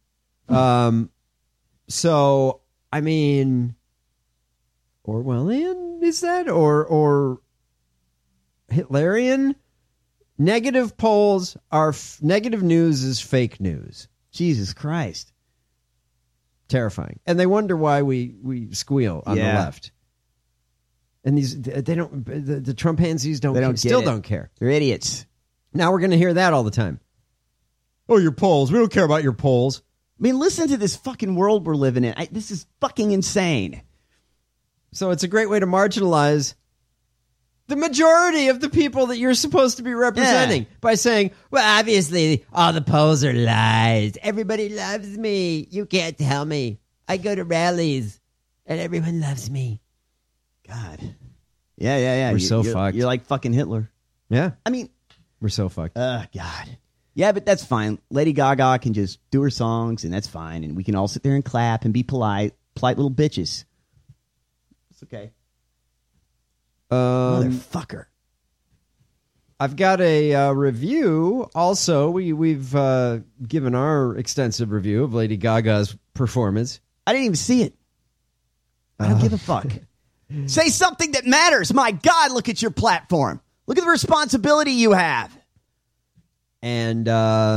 So, I mean, Orwellian, is that? Or Hitlerian? Negative polls are negative news is fake news. Jesus Christ. Terrifying. And they wonder why we squeal on the left. And the Trump pansies don't care. They're idiots. Now we're going to hear that all the time. Oh, your polls. We don't care about your polls. I mean, listen to this fucking world we're living in. This is fucking insane. So it's a great way to marginalize the majority of the people that you're supposed to be representing by saying, well, obviously all the polls are lies. Everybody loves me. You can't tell me. I go to rallies and everyone loves me. God. Yeah. We're so fucked. You're like fucking Hitler. Yeah. I mean, we're so fucked. God. Yeah, but that's fine. Lady Gaga can just do her songs, and that's fine. And we can all sit there and clap and be polite little bitches. It's okay. Motherfucker. I've got a review. Also, we've given our extensive review of Lady Gaga's performance. I didn't even see it. I don't give a fuck. Say something that matters. My God, look at your platform. Look at the responsibility you have. And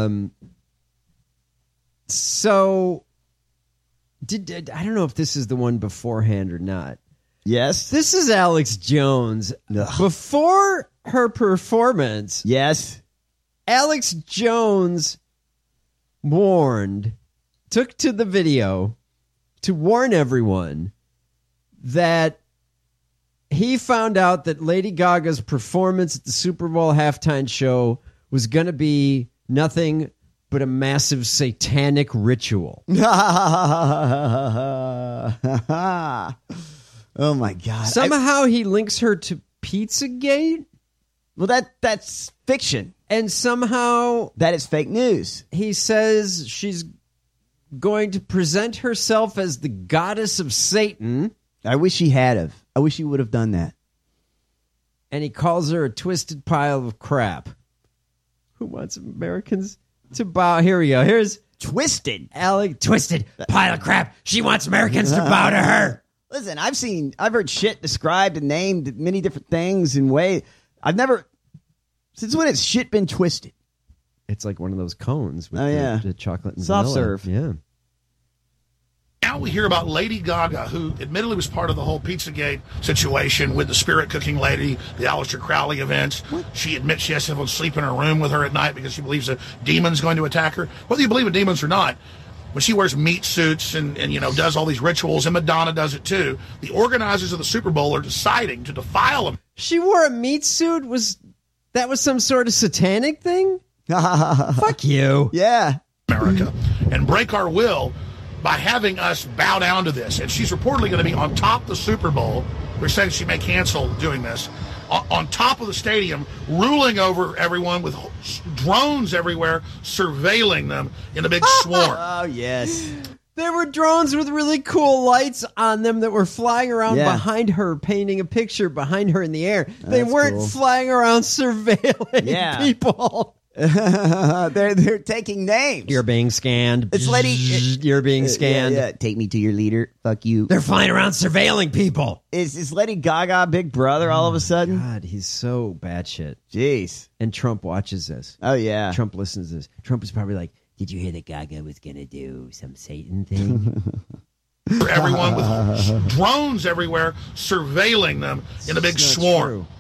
so I don't know if this is the one beforehand or not. Yes. This is Alex Jones. Ugh. Before her performance. Yes. Alex Jones took to the video to warn everyone that he found out that Lady Gaga's performance at the Super Bowl halftime show was going to be nothing but a massive satanic ritual. Oh, my God. Somehow he links her to Pizzagate? Well, that's fiction. And somehow... that is fake news. He says she's going to present herself as the goddess of Satan. I wish he had of. I wish he would have done that. And he calls her a twisted pile of crap. Who wants Americans to bow? Here we go. Here's... Twisted. Twisted pile of crap. She wants Americans to bow to her. Listen, I've heard shit described and named many different things in ways. Since when has shit been twisted? It's like one of those cones with the chocolate and soft vanilla. serve. Yeah. Now we hear about Lady Gaga, who admittedly was part of the whole Pizzagate situation with the spirit cooking lady, the Aleister Crowley events. She admits she has to sleep in her room with her at night because she believes a demon's going to attack her. Whether you believe in demons or not, when she wears meat suits and does all these rituals, and Madonna does it too, the organizers of the Super Bowl are deciding to defile them. She wore a meat suit? That was some sort of satanic thing? Fuck you. Yeah. America, and break our will by having us bow down to this. And she's reportedly going to be on top of the Super Bowl. They're saying she may cancel doing this. On top of the stadium, ruling over everyone with drones everywhere, surveilling them in a big swarm. Oh, yes. There were drones with really cool lights on them that were flying around behind her, painting a picture behind her in the air. They weren't flying around surveilling people. They're taking names. You're being scanned. It's lady. You're being scanned. Yeah. Take me to your leader. Fuck you. They're flying around surveilling people. Is Lady Gaga Big Brother all of a sudden? God, he's so batshit. Jeez. And Trump watches this. Oh, yeah. Trump listens to this. Trump is probably like, did you hear that Gaga was going to do some Satan thing? For everyone with drones everywhere, surveilling them in a big swarm. True.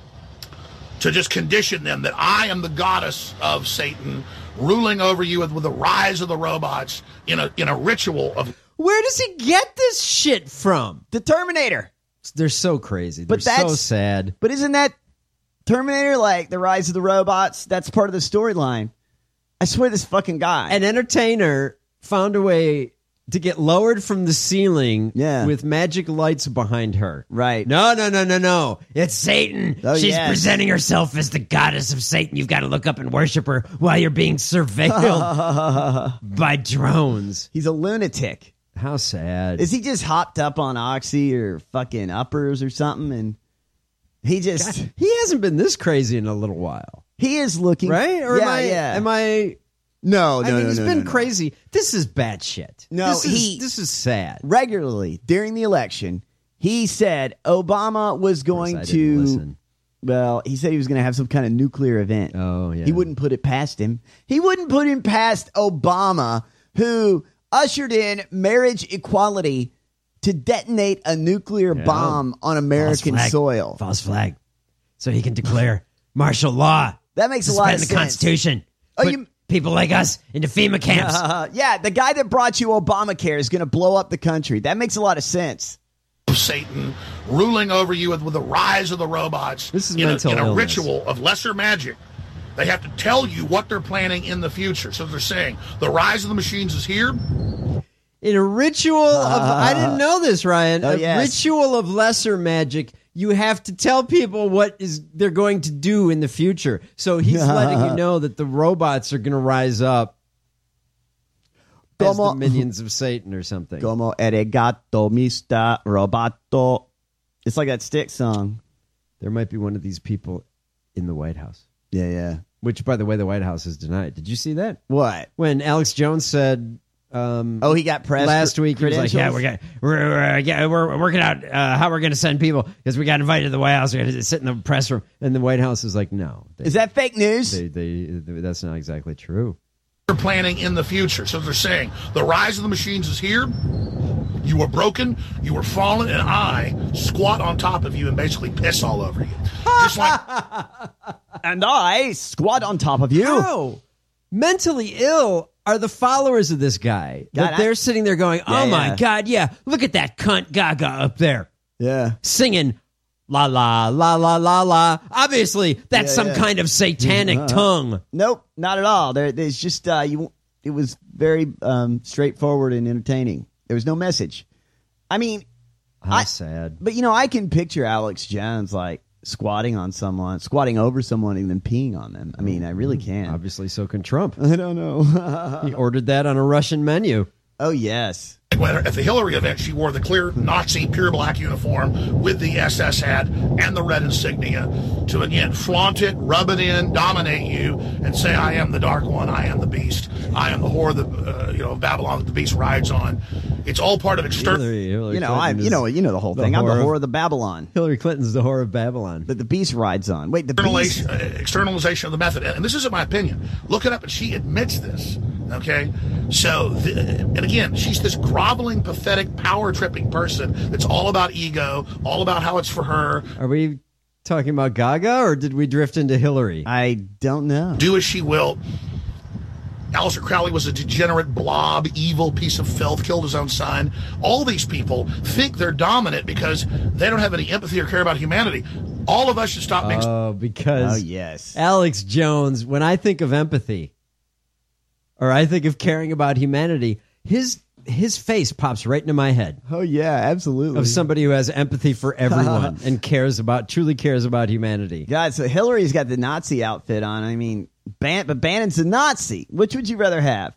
To just condition them that I am the goddess of Satan, ruling over you with the rise of the robots in a ritual of. Where does he get this shit from? The Terminator. They're so crazy. They're so sad. But isn't that Terminator like the rise of the robots? That's part of the storyline. I swear, this fucking guy, an entertainer, found a way to get lowered from the ceiling with magic lights behind her. Right. No. It's Satan. She's presenting herself as the goddess of Satan. You've got to look up and worship her while you're being surveilled by drones. He's a lunatic. How sad. Is he just hopped up on Oxy or fucking uppers or something? And he just... God, he hasn't been this crazy in a little while. He is looking... Right? Or am I... No, he's been crazy. This is bad shit. No, this is sad. Regularly during the election, he said Obama was going to. Well, he said he was going to have some kind of nuclear event. Oh, yeah. He wouldn't put it past him. He wouldn't put him past Obama, who ushered in marriage equality to detonate a nuclear bomb on American soil. False flag. So he can declare martial law. That makes a lot of sense. The Constitution. People like us into FEMA camps. Yeah, the guy that brought you Obamacare is going to blow up the country. That makes a lot of sense. Satan ruling over you with the rise of the robots in a ritual of lesser magic. They have to tell you what they're planning in the future. So they're saying the rise of the machines is here. In a ritual of... I didn't know this, Ryan. Ritual of lesser magic... You have to tell people what they're going to do in the future. So he's letting you know that the robots are going to rise up as the minions of Satan or something. Como eregato Mr. Roboto. It's like that Styx song. There might be one of these people in the White House. Yeah. Which, by the way, the White House has denied. Did you see that? What? When Alex Jones said... he got press last week. He was like, we're working out how we're going to send people because we got invited to the White House. We're going to sit in the press room, and the White House is like, no. Is that fake news? That's not exactly true. They're planning in the future, so they're saying the rise of the machines is here. You were broken, you were fallen, and I squat on top of you and basically piss all over you, just like. And I squat on top of you. How mentally ill are the followers of this guy that they're sitting there going, my God, look at that cunt Gaga up there. Yeah. Singing la la la la la la. Obviously, that's some kind of satanic tongue. Nope, not at all. There's just it was very straightforward and entertaining. There was no message. I mean, how sad. But I can picture Alex Jones like squatting over someone and then peeing on them. I mean, I really can. Obviously, so can Trump. I don't know. He ordered that on a Russian menu. Oh, yes. At the Hillary event, she wore the clear Nazi pure black uniform with the SS hat and the red insignia to, again, flaunt it, rub it in, dominate you, and say, I am the Dark One, I am the Beast, I am the whore that, Babylon that the Beast rides on. It's all part of external... You know the whole thing. I'm the whore of the Babylon. Hillary Clinton's the whore of Babylon. That the Beast rides on. Wait, the Beast... Externalization of the method. And this isn't my opinion. Look it up, and she admits this. Okay? So, and again, she's this groveling, pathetic, power-tripping person that's all about ego, all about how it's for her. Are we talking about Gaga, or did we drift into Hillary? I don't know. Do as she will. Aleister Crowley was a degenerate blob, evil piece of filth, killed his own son. All these people think they're dominant because they don't have any empathy or care about humanity. All of us should stop being... because yes. Alex Jones, when I think of empathy, or I think of caring about humanity, his face pops right into my head. Oh, yeah, absolutely. Of somebody who has empathy for everyone and truly cares about humanity. God, so Hillary's got the Nazi outfit on. I mean, but Bannon's a Nazi. Which would you rather have?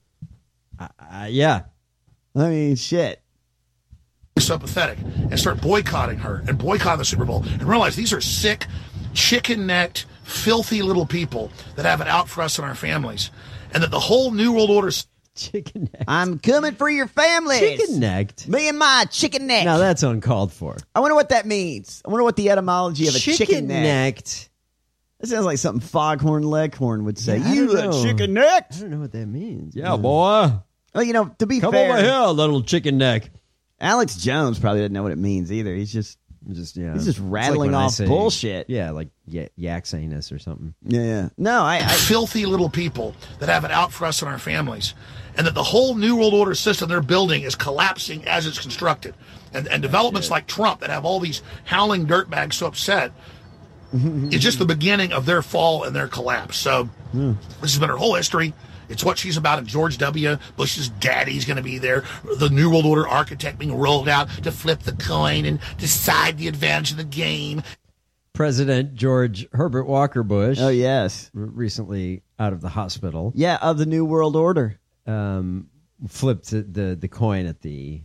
Yeah. I mean, shit. So pathetic, and start boycotting her and boycotting the Super Bowl and realize these are sick, chicken-necked, filthy little people that have it out for us and our families, and that the whole New World Order... Chicken-necked. I'm coming for your families. Chicken-necked? Me and my chicken neck. Now that's uncalled for. I wonder what that means. I wonder what the etymology of a chicken neck. Chicken-necked. That sounds like something Foghorn Leghorn would say. Yeah, you a chicken neck? I don't know what that means. Yeah, boy. Well, you know, to be Come fair... over here, little chicken neck. Alex Jones probably doesn't know what it means either. He's just rattling off bullshit. Yeah, like Yaxanus or something. Yeah. No, I filthy little people that have it out for us and our families, and that the whole New World Order system they're building is collapsing as it's constructed. And developments like Trump that have all these howling dirtbags so upset is just the beginning of their fall and their collapse. So this has been her whole history. It's what she's about, and George W. Bush's daddy's going to be there. The New World Order architect being rolled out to flip the coin and decide the advantage of the game. President George Herbert Walker Bush. Oh, yes. Recently out of the hospital. Yeah, of the New World Order. Flipped the coin at the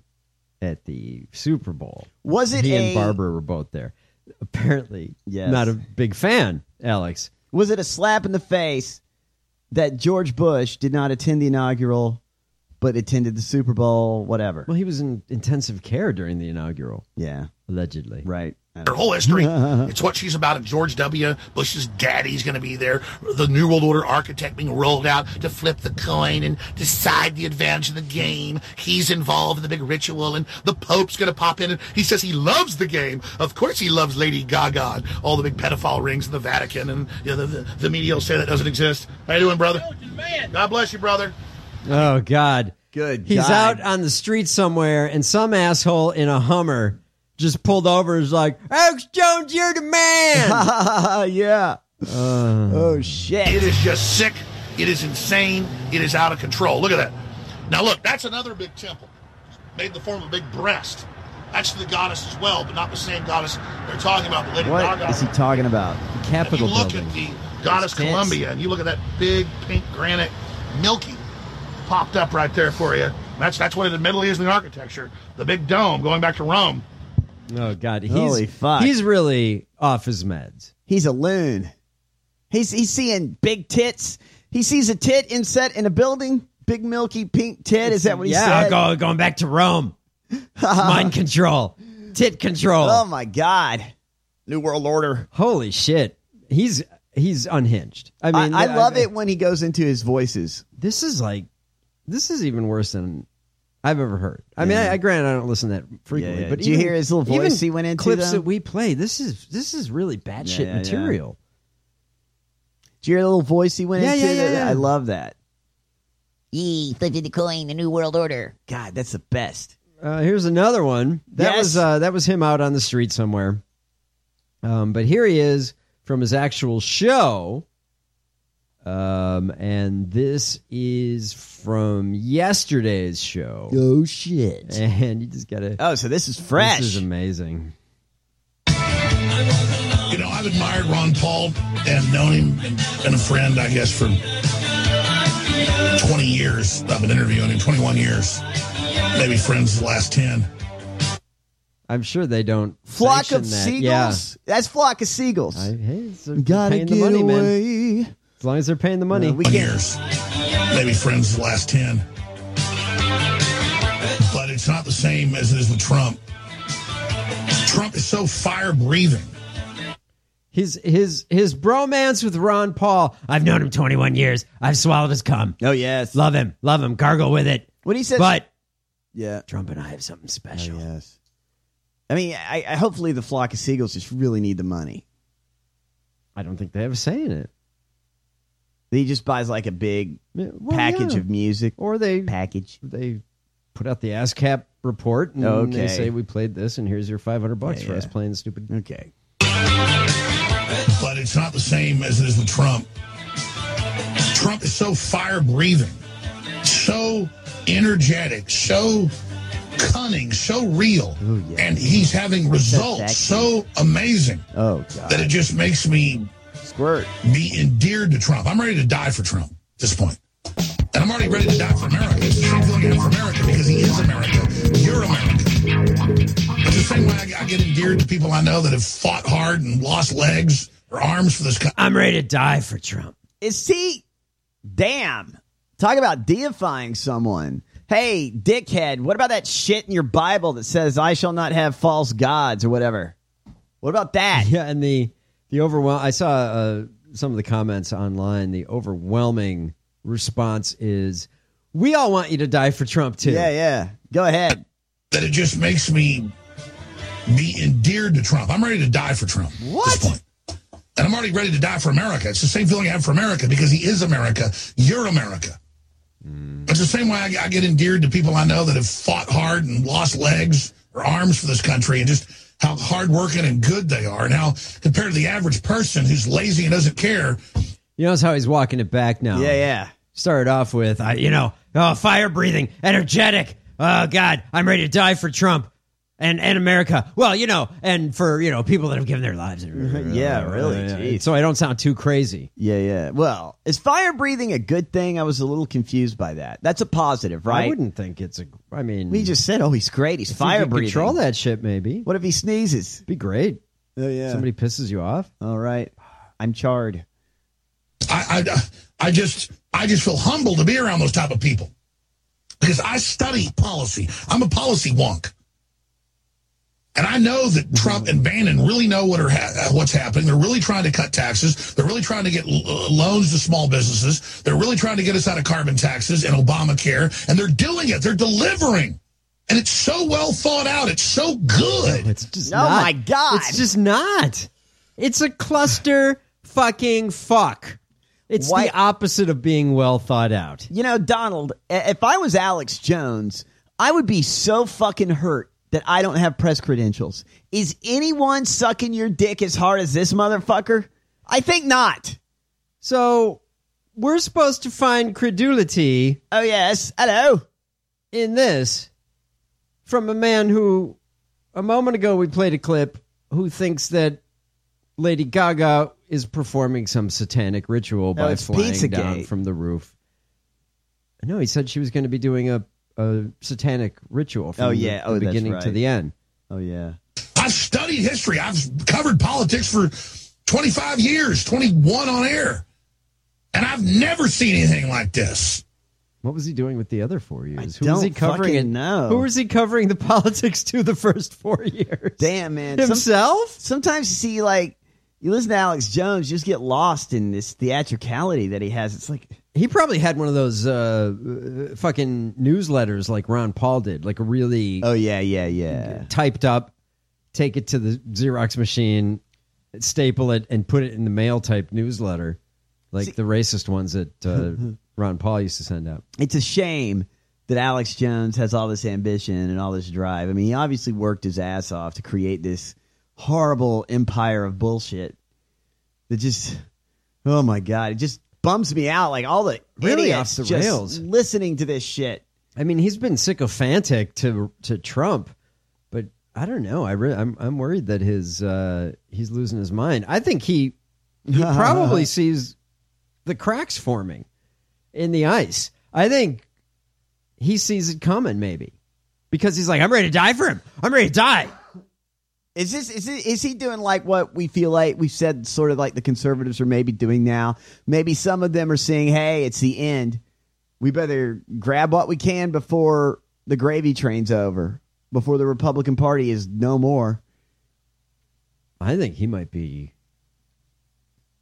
Super Bowl. Was it He and Barbara were both there. Apparently, not a big fan, Alex. Was it a slap in the face that George Bush did not attend the inaugural, but attended the Super Bowl, whatever? Well, he was in intensive care during the inaugural. Yeah. Allegedly. Right. Her whole history. It's what she's about, and George W. Bush's daddy's going to be there. The New World Order architect being rolled out to flip the coin and decide the advantage of the game. He's involved in the big ritual, and the Pope's going to pop in, and he says he loves the game. Of course he loves Lady Gaga and all the big pedophile rings in the Vatican, and you know, the media will say that doesn't exist. How you doing, brother? God bless you, brother. Oh, God. Good He's God. out on the street somewhere, and some asshole in a Hummer just pulled over and is like, Alex Jones, you're the man. Yeah. Oh, shit. It is just sick. It is insane. It is out of control. Look at that. Now, look, that's another big temple made in the form of a big breast. That's the goddess as well, but not the same goddess they're talking about. The Lady Gaga. What is he talking about? The Capitol If you look building. at the goddess Columbia, and you look at that big pink granite Milky popped up right there for you. That's what it admittedly is in the architecture. The big dome going back to Rome. Oh, God. Holy fuck. He's really off his meds. He's a loon. He's seeing big tits. He sees a tit inset in a building. Big milky pink tit. Is that what he said? Yeah, going back to Rome. Mind control. Tit control. Oh, my God. New World Order. Holy shit. He's unhinged. I mean, I love it when he goes into his voices. This is even worse than I've ever heard. I mean, I granted I don't listen that frequently, but did you hear his little voice he went into? Clips though? that we play. This is really batshit material. Did you hear the little voice he went into? Yeah. I love that. Ye flipped the coin, the New World Order. God, that's the best. Here's another one. That was him out on the street somewhere. But here he is from his actual show. And this is from yesterday's show. Oh, shit. And you just gotta... Oh, so this is fresh. This is amazing. You know, I've admired Ron Paul and known him and been a friend, I guess, for 20 years. I've been interviewing him 21 years. Maybe friends the last 10. I'm sure they don't Flock of that. seagulls? Yeah. That's Flock of Seagulls. Gotta get the money, away. man. As long as they're paying the money. We get years. Maybe friends the last 10. But it's not the same as it is with Trump. Trump is so fire-breathing. His bromance with Ron Paul. I've known him 21 years. I've swallowed his cum. Oh, yes. Love him. Gargle with it. When he says... But yeah, Trump and I have something special. Oh, yes. I mean, I hopefully the flock of seagulls just really need the money. I don't think they have a say in it. He just buys like a big package of music. Or they put out the ASCAP report and they say we played this and here's your $500 for us playing the stupid. Okay. But it's not the same as it is with Trump. Trump is so fire-breathing, so energetic, so cunning, so real, and he's having results so amazing that it just makes me be endeared to Trump. I'm ready to die for Trump at this point. And I'm already ready to die for America. It's the same feeling I have for America because he is America. You're America. It's the same way I get endeared to people I know that have fought hard and lost legs or arms for this country. I'm ready to die for Trump. Damn. Talk about deifying someone. Hey, dickhead, what about that shit in your Bible that says I shall not have false gods or whatever? What about that? Yeah, and the I saw some of the comments online. The overwhelming response is, we all want you to die for Trump, too. Yeah. Go ahead. That it just makes me be endeared to Trump. I'm ready to die for Trump at this point. And I'm already ready to die for America. It's the same feeling I have for America because he is America. You're America. It's the same way I get endeared to people I know that have fought hard and lost legs or arms for this country and just how hardworking and good they are. And how, compared to the average person who's lazy and doesn't care. You notice how he's walking it back now. Yeah. Started off with, fire-breathing, energetic. Oh, God, I'm ready to die for Trump and America. Well, and for, people that have given their lives. Yeah, really. Geez. So I don't sound too crazy. Yeah. Well, is fire-breathing a good thing? I was a little confused by that. That's a positive, right? I wouldn't think it's we just said, he's great. He's fire-breathing. Control that shit, maybe. What if he sneezes? Be great. Oh, yeah. Somebody pisses you off. All right. I'm charred. I just feel humbled to be around those type of people because I study policy. I'm a policy wonk. And I know that Trump and Bannon really know what's happening. They're really trying to cut taxes. They're really trying to get loans to small businesses. They're really trying to get us out of carbon taxes and Obamacare. And they're doing it. They're delivering. And it's so well thought out. It's so good. It's just not. Oh, my God. It's just not. It's a cluster fucking fuck. It's the opposite of being well thought out. Donald, if I was Alex Jones, I would be so fucking hurt that I don't have press credentials. Is anyone sucking your dick as hard as this motherfucker? I think not. So we're supposed to find credulity. Oh, yes. Hello. In this from a man who a moment ago we played a clip who thinks that Lady Gaga is performing some satanic ritual by flying down from the roof. No, he said she was going to be doing a satanic ritual from the beginning to the end. Oh, yeah. I've studied history. I've covered politics for 25 years, 21 on air. And I've never seen anything like this. What was he doing with the other 4 years? Who was he covering? Who was he covering the politics to the first 4 years? Damn, man. Himself? Sometimes you see, you listen to Alex Jones, you just get lost in this theatricality that he has. It's like... He probably had one of those fucking newsletters like Ron Paul did, like a really... Oh, yeah. Typed up, take it to the Xerox machine, staple it, and put it in the mail type newsletter, like the racist ones that Ron Paul used to send out. It's a shame that Alex Jones has all this ambition and all this drive. I mean, he obviously worked his ass off to create this horrible empire of bullshit that just... Oh, my God. It just... bums me out, like all the really idiots off the rails listening to this shit. I mean, he's been sycophantic to Trump, but I don't know. I'm worried that he's losing his mind. I think he probably sees the cracks forming in the ice. I think he sees it coming, maybe because he's like, I'm ready to die for him. I'm ready to die. Is he doing like what we feel like we've said, sort of like the conservatives are maybe doing now? Maybe some of them are saying, hey, it's the end. We better grab what we can before the gravy train's over, before the Republican Party is no more. I think he might be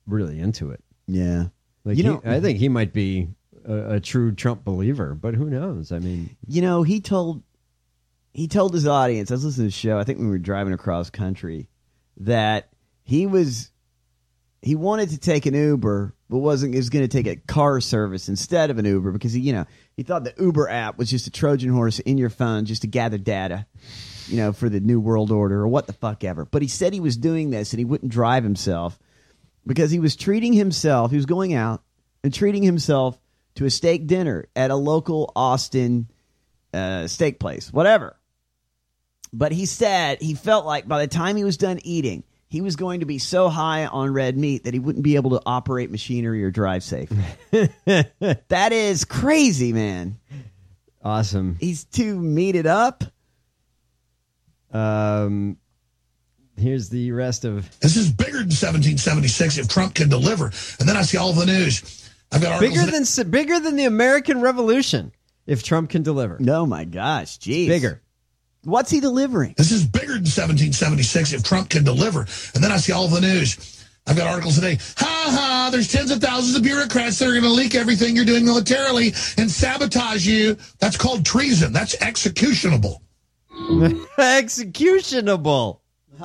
really into it. Yeah. Like I think he might be a true Trump believer, but who knows? I mean, he told his audience, I was listening to the show, I think when we were driving across country, that he wanted to take an Uber, but he was going to take a car service instead of an Uber because he thought the Uber app was just a Trojan horse in your phone just to gather data, for the New World Order or what the fuck ever. But he said he was doing this and he wouldn't drive himself because he was going out and treating himself to a steak dinner at a local Austin steak place, whatever. But he said he felt like by the time he was done eating, he was going to be so high on red meat that he wouldn't be able to operate machinery or drive safe. That is crazy, man. Awesome. He's too meated up. Here's the rest of... This is bigger than 1776 if Trump can deliver. And then I see all the news. I've got bigger than the American Revolution if Trump can deliver. Oh, my gosh. Jeez. It's bigger. What's he delivering? This is bigger than 1776 if Trump can deliver. And then I see all the news. I've got articles today. There's tens of thousands of bureaucrats that are going to leak everything you're doing militarily and sabotage you. That's called treason. That's executionable. Executionable.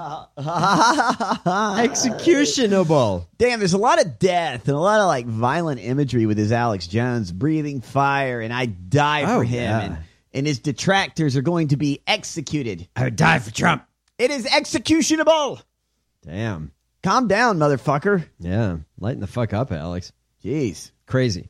Executionable. Damn, there's a lot of death and a lot of violent imagery with his Alex Jones breathing fire, and I die for him. Yeah. And his detractors are going to be executed. I would die for Trump. It is executionable. Damn. Calm down, motherfucker. Yeah. Lighten the fuck up, Alex. Jeez. Crazy.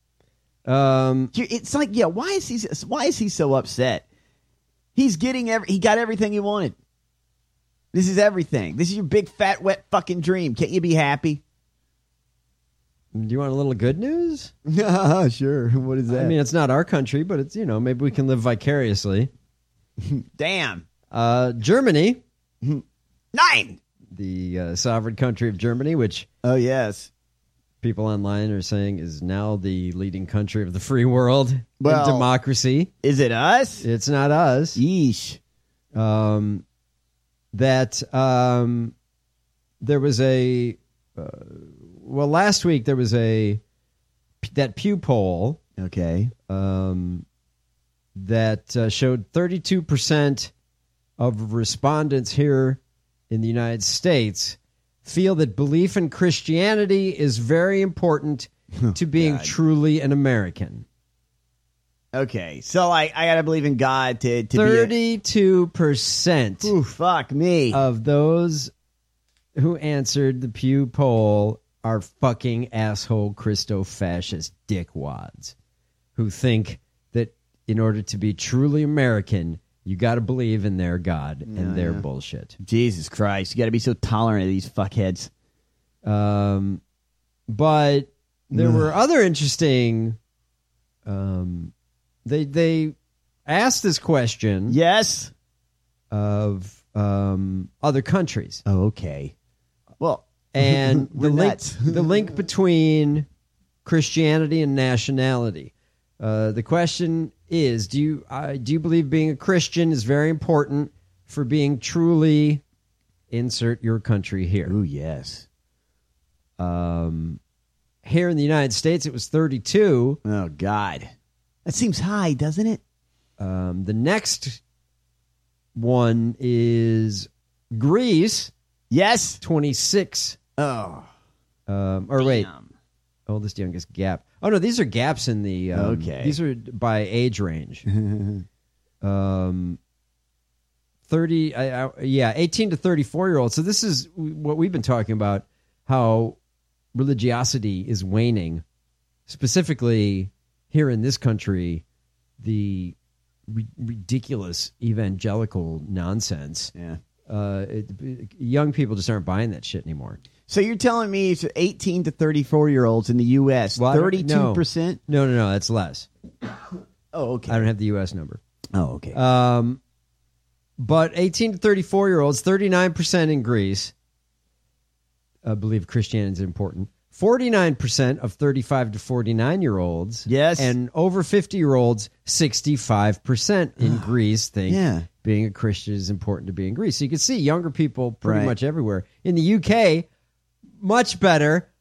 It's like, why is he so upset? He got everything he wanted. This is everything. This is your big, fat, wet fucking dream. Can't you be happy? Do you want a little good news? Sure. What is that? I mean, it's not our country, but it's, maybe we can live vicariously. Damn. Germany. 9. The sovereign country of Germany, which... Oh, yes. People online are saying is now the leading country of the free world in democracy. Is it us? It's not us. Yeesh. There was a... last week there was that Pew poll. Okay. That showed 32% of respondents here in the United States feel that belief in Christianity is very important to being truly an American. Okay, so I gotta believe in God to 32%. Ooh, fuck me. Of those who answered the Pew poll are fucking asshole Christo-fascist dickwads who think that in order to be truly American, you got to believe in their God and their bullshit. Jesus Christ. You got to be so tolerant of these fuckheads. But there were other interesting... They asked this question... Yes. ...of other countries. Oh, okay. Well... And the link between Christianity and nationality. The question is, do you believe being a Christian is very important for being truly insert your country here? Ooh, yes. Here in the United States, it was 32. Oh, God. That seems high, doesn't it? The next one is Greece. Yes. 26. Oh. Wait. Oldest, youngest gap. Oh, no, these are gaps in the... okay. These are by age range. 18 to 34-year-olds. So this is what we've been talking about, how religiosity is waning. Specifically, here in this country, the ridiculous evangelical nonsense. Yeah. Young people just aren't buying that shit anymore. So you're telling me it's 18 to 34-year-olds in the U.S., 32%? No, that's less. Oh, okay. I don't have the U.S. number. Oh, okay. But 18 to 34-year-olds, 39% in Greece, believe Christianity is important. 49% of 35 to 49-year-olds. Yes. And over 50-year-olds, 65% in Greece think being a Christian is important to be in Greece. So you can see younger people pretty much everywhere. In the UK, much better.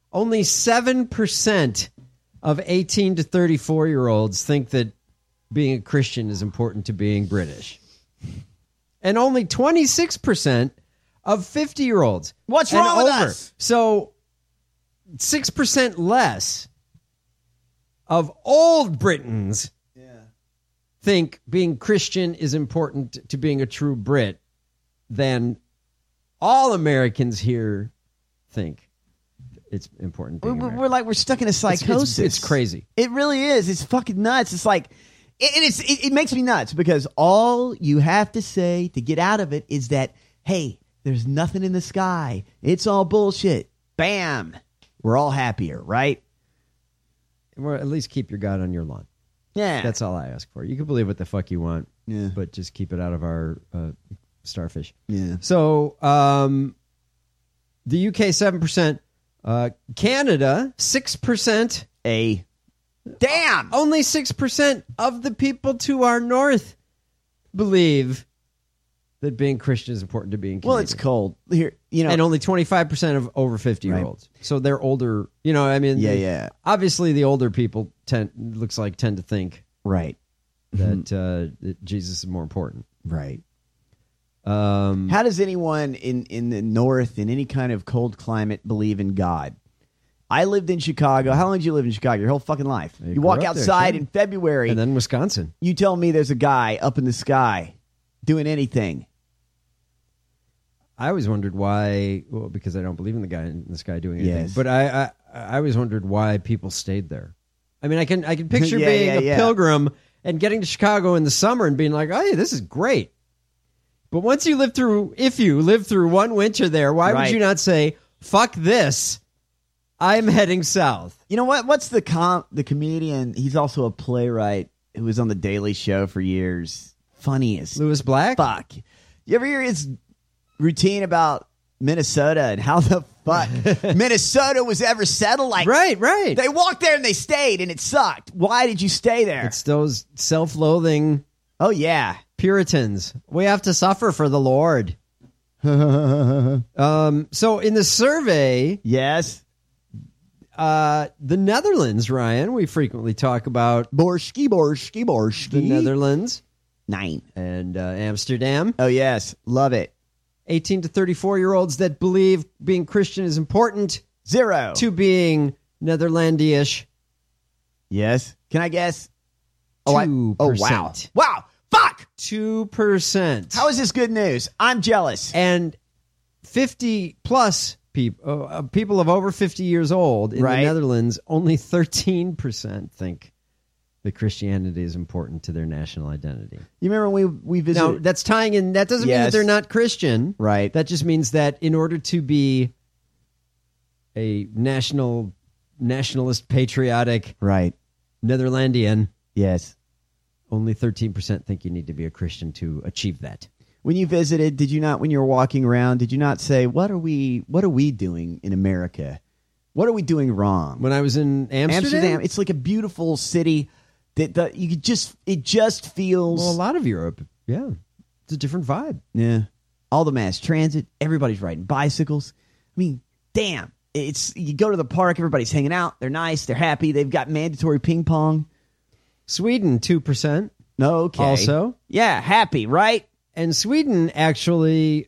only 7% of 18 to 34-year-olds think that being a Christian is important to being British. And only 26% of 50-year-olds. What's wrong with us? So 6% less of old Britons think being Christian is important to being a true Brit than all Americans here think it's important. We're stuck in a psychosis. It's crazy. It really is. It's fucking nuts. It's like it makes me nuts because all you have to say to get out of it is that, hey, there's nothing in the sky. It's all bullshit. Bam. We're all happier, right? Or at least keep your God on your lawn. Yeah. That's all I ask for. You can believe what the fuck you want, but just keep it out of our starfish. Yeah. So the UK, 7%. Canada, 6%. Damn! Only 6% of the people to our north believe that being Christian is important to being Canadian. Well, it's cold here, and only 25% of over 50-year-olds. Right. So they're older. Obviously, the older people tend to think that Jesus is more important. Right. How does anyone in the north in any kind of cold climate believe in God? I lived in Chicago. How long did you live in Chicago? Your whole fucking life. You walk outside in February. And then Wisconsin. You tell me there's a guy up in the sky doing anything. I always wondered why, because I don't believe in the guy in the sky doing anything. Yes. But I always wondered why people stayed there. I mean, I can picture being a pilgrim and getting to Chicago in the summer and being like, oh, yeah, this is great. But if you live through one winter there, why would you not say, fuck this, I'm heading south? You know what? What's the comedian? He's also a playwright who was on The Daily Show for years. Funniest. Lewis Black? Fuck. You ever hear his routine about Minnesota and how the fuck Minnesota was ever settled? Like, right. They walked there and they stayed and it sucked. Why did you stay there? It's those self-loathing. Oh, yeah. Puritans. We have to suffer for the Lord. So in the survey, yes, the Netherlands, Ryan, we frequently talk about Borski. The Netherlands, 9, and Amsterdam. Oh yes, love it. 18 to 34-year-olds that believe being Christian is important. 0 to being Netherlandish. Yes. Can I guess? 2%. Wow. Fuck! 2%. How is this good news? I'm jealous. And 50-plus people of over 50 years old in the Netherlands, only 13% think that Christianity is important to their national identity. You remember when we visited? Now, that's tying in. That doesn't mean that they're not Christian. Right. That just means that in order to be a nationalist, patriotic Netherlandian, yes, only 13% think you need to be a Christian to achieve that. When you visited, did you not, when you were walking around, did you not say, what are we doing in America? What are we doing wrong? When I was in Amsterdam, it's like a beautiful city that you could it just feels. Well, a lot of Europe, yeah, it's a different vibe. Yeah, all the mass transit, everybody's riding bicycles. I mean, damn, you go to the park, everybody's hanging out. They're nice, they're happy. They've got mandatory ping pong. Sweden, 2%. Okay. Also, yeah, happy, right? And Sweden actually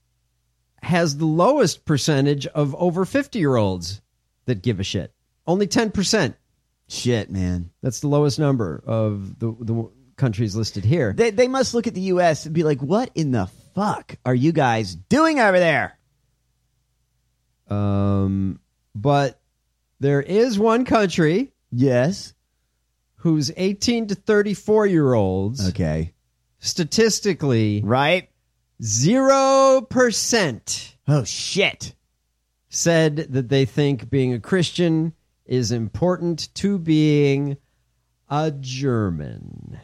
has the lowest percentage of over 50-year-olds that give a shit. Only 10%. Shit, man. That's the lowest number of the countries listed here. They must look at the U.S. and be like, what in the fuck are you guys doing over there? But there is one country. Yes. Whose 18 to 34-year-olds. Okay. Statistically. Right. 0%. Oh, shit. Said that they think being a Christian is important to being a German.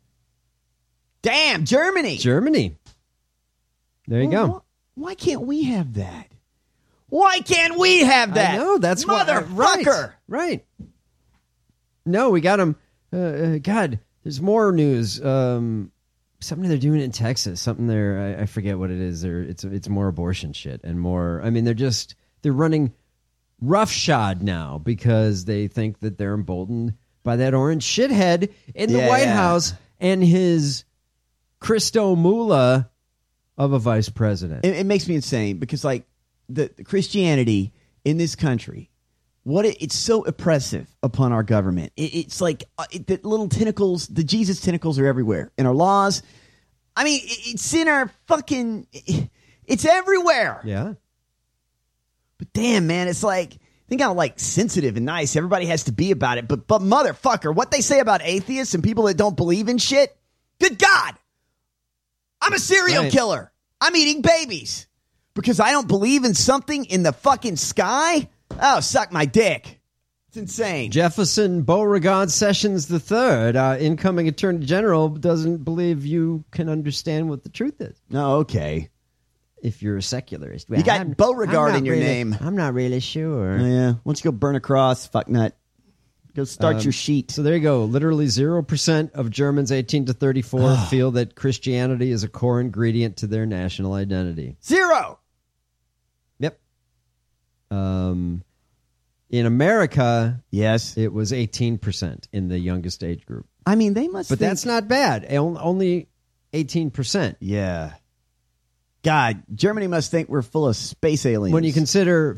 Damn, Germany. There you go. Why can't we have that? Why can't we have that? I know, that's motherfucker. Right. No, we got them. God, there's more news. Something they're doing in Texas. Something there. I forget what it is. It's more abortion shit and more. I mean, they're running roughshod now because they think that they're emboldened by that orange shithead in the White House and his Christo Mula of a vice president. It makes me insane because, like, the Christianity in this country, it's so oppressive upon our government. It's like the little tentacles, the Jesus tentacles are everywhere in our laws. I mean, it's in our fucking, it's everywhere. Yeah. But damn, man, it's like, think how like sensitive and nice everybody has to be about it. But motherfucker, what they say about atheists and people that don't believe in shit. Good God. I'm a serial killer. I'm eating babies because I don't believe in something in the fucking sky. Oh, suck my dick. It's insane. Jefferson Beauregard Sessions III, incoming Attorney General, doesn't believe you can understand what the truth is. No, okay. If you're a secularist. You got Beauregard in your name. I'm not really sure. Oh, yeah. Why don't you go burn a cross, fucknut? Go start your sheet. So there you go. Literally 0% of Germans 18 to 34 feel that Christianity is a core ingredient to their national identity. 0. Yep. In America, yes, it was 18% in the youngest age group. I mean, they must But that's not bad. Only 18%. Yeah. God, Germany must think we're full of space aliens. When you consider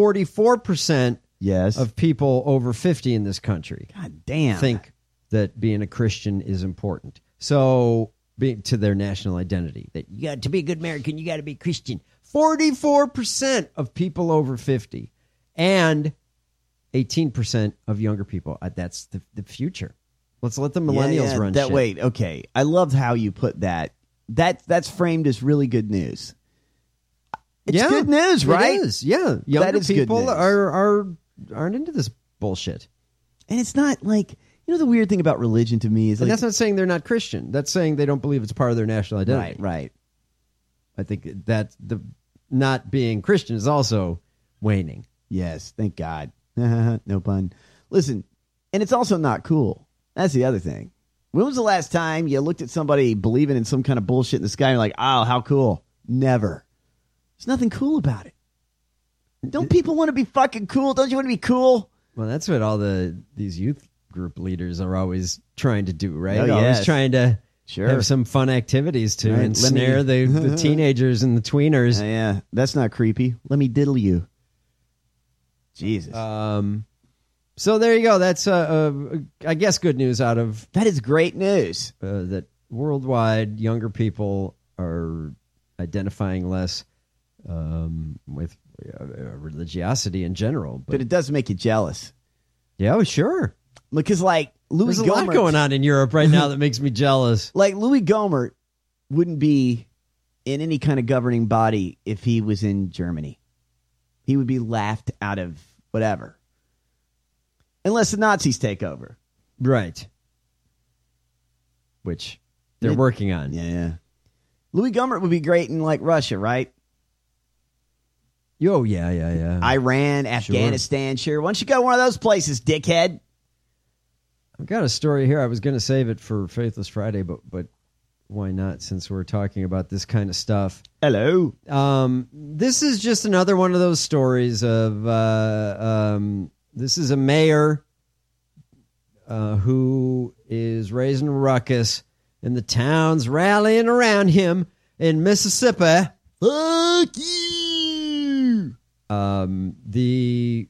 44% yes. of people over 50 in this country God damn. think that being a Christian is important. So, to their national identity. That you got to be a good American, you got to be Christian. 44% of people over 50 and 18% of younger people. That's the future. Let's let the millennials run shit. Wait, okay. I love how you put that. That's framed as really good news. It's good news, right? It is, yeah. Younger people aren't into this bullshit. And it's not like, you know, the weird thing about religion to me is that's not saying they're not Christian. That's saying they don't believe it's part of their national identity. Right. I think that the not being Christian is also waning. Yes, thank God. No pun. Listen, and it's also not cool. That's the other thing. When was the last time you looked at somebody believing in some kind of bullshit in the sky and you're like, oh, how cool? Never. There's nothing cool about it. Don't people want to be fucking cool? Don't you want to be cool? Well, that's what all these youth group leaders are always trying to do, right? Oh, yes. Always trying to have some fun activities to ensnare the teenagers and the tweeners. Yeah, that's not creepy. Let me diddle you. Jesus. So there you go. That's, I guess, good news out of... That is great news. That worldwide younger people are identifying less with religiosity in general. But it does make you jealous. Yeah, well, sure. Because, like, Louis Gohmert... There's a lot going on in Europe right now that makes me jealous. Like, Louis Gohmert wouldn't be in any kind of governing body if he was in Germany. He would be laughed out of whatever. Unless the Nazis take over. Right. Which they're working on. Yeah. Louis Gohmert would be great in, like, Russia, right? Oh, yeah. Iran, Afghanistan, sure. Why don't you go to one of those places, dickhead? I've got a story here. I was going to save it for Faithless Friday, but why not, since we're talking about this kind of stuff? Hello. This is just another one of those stories of... this is a mayor who is raising a ruckus, and the town's rallying around him in Mississippi. Fuck you! The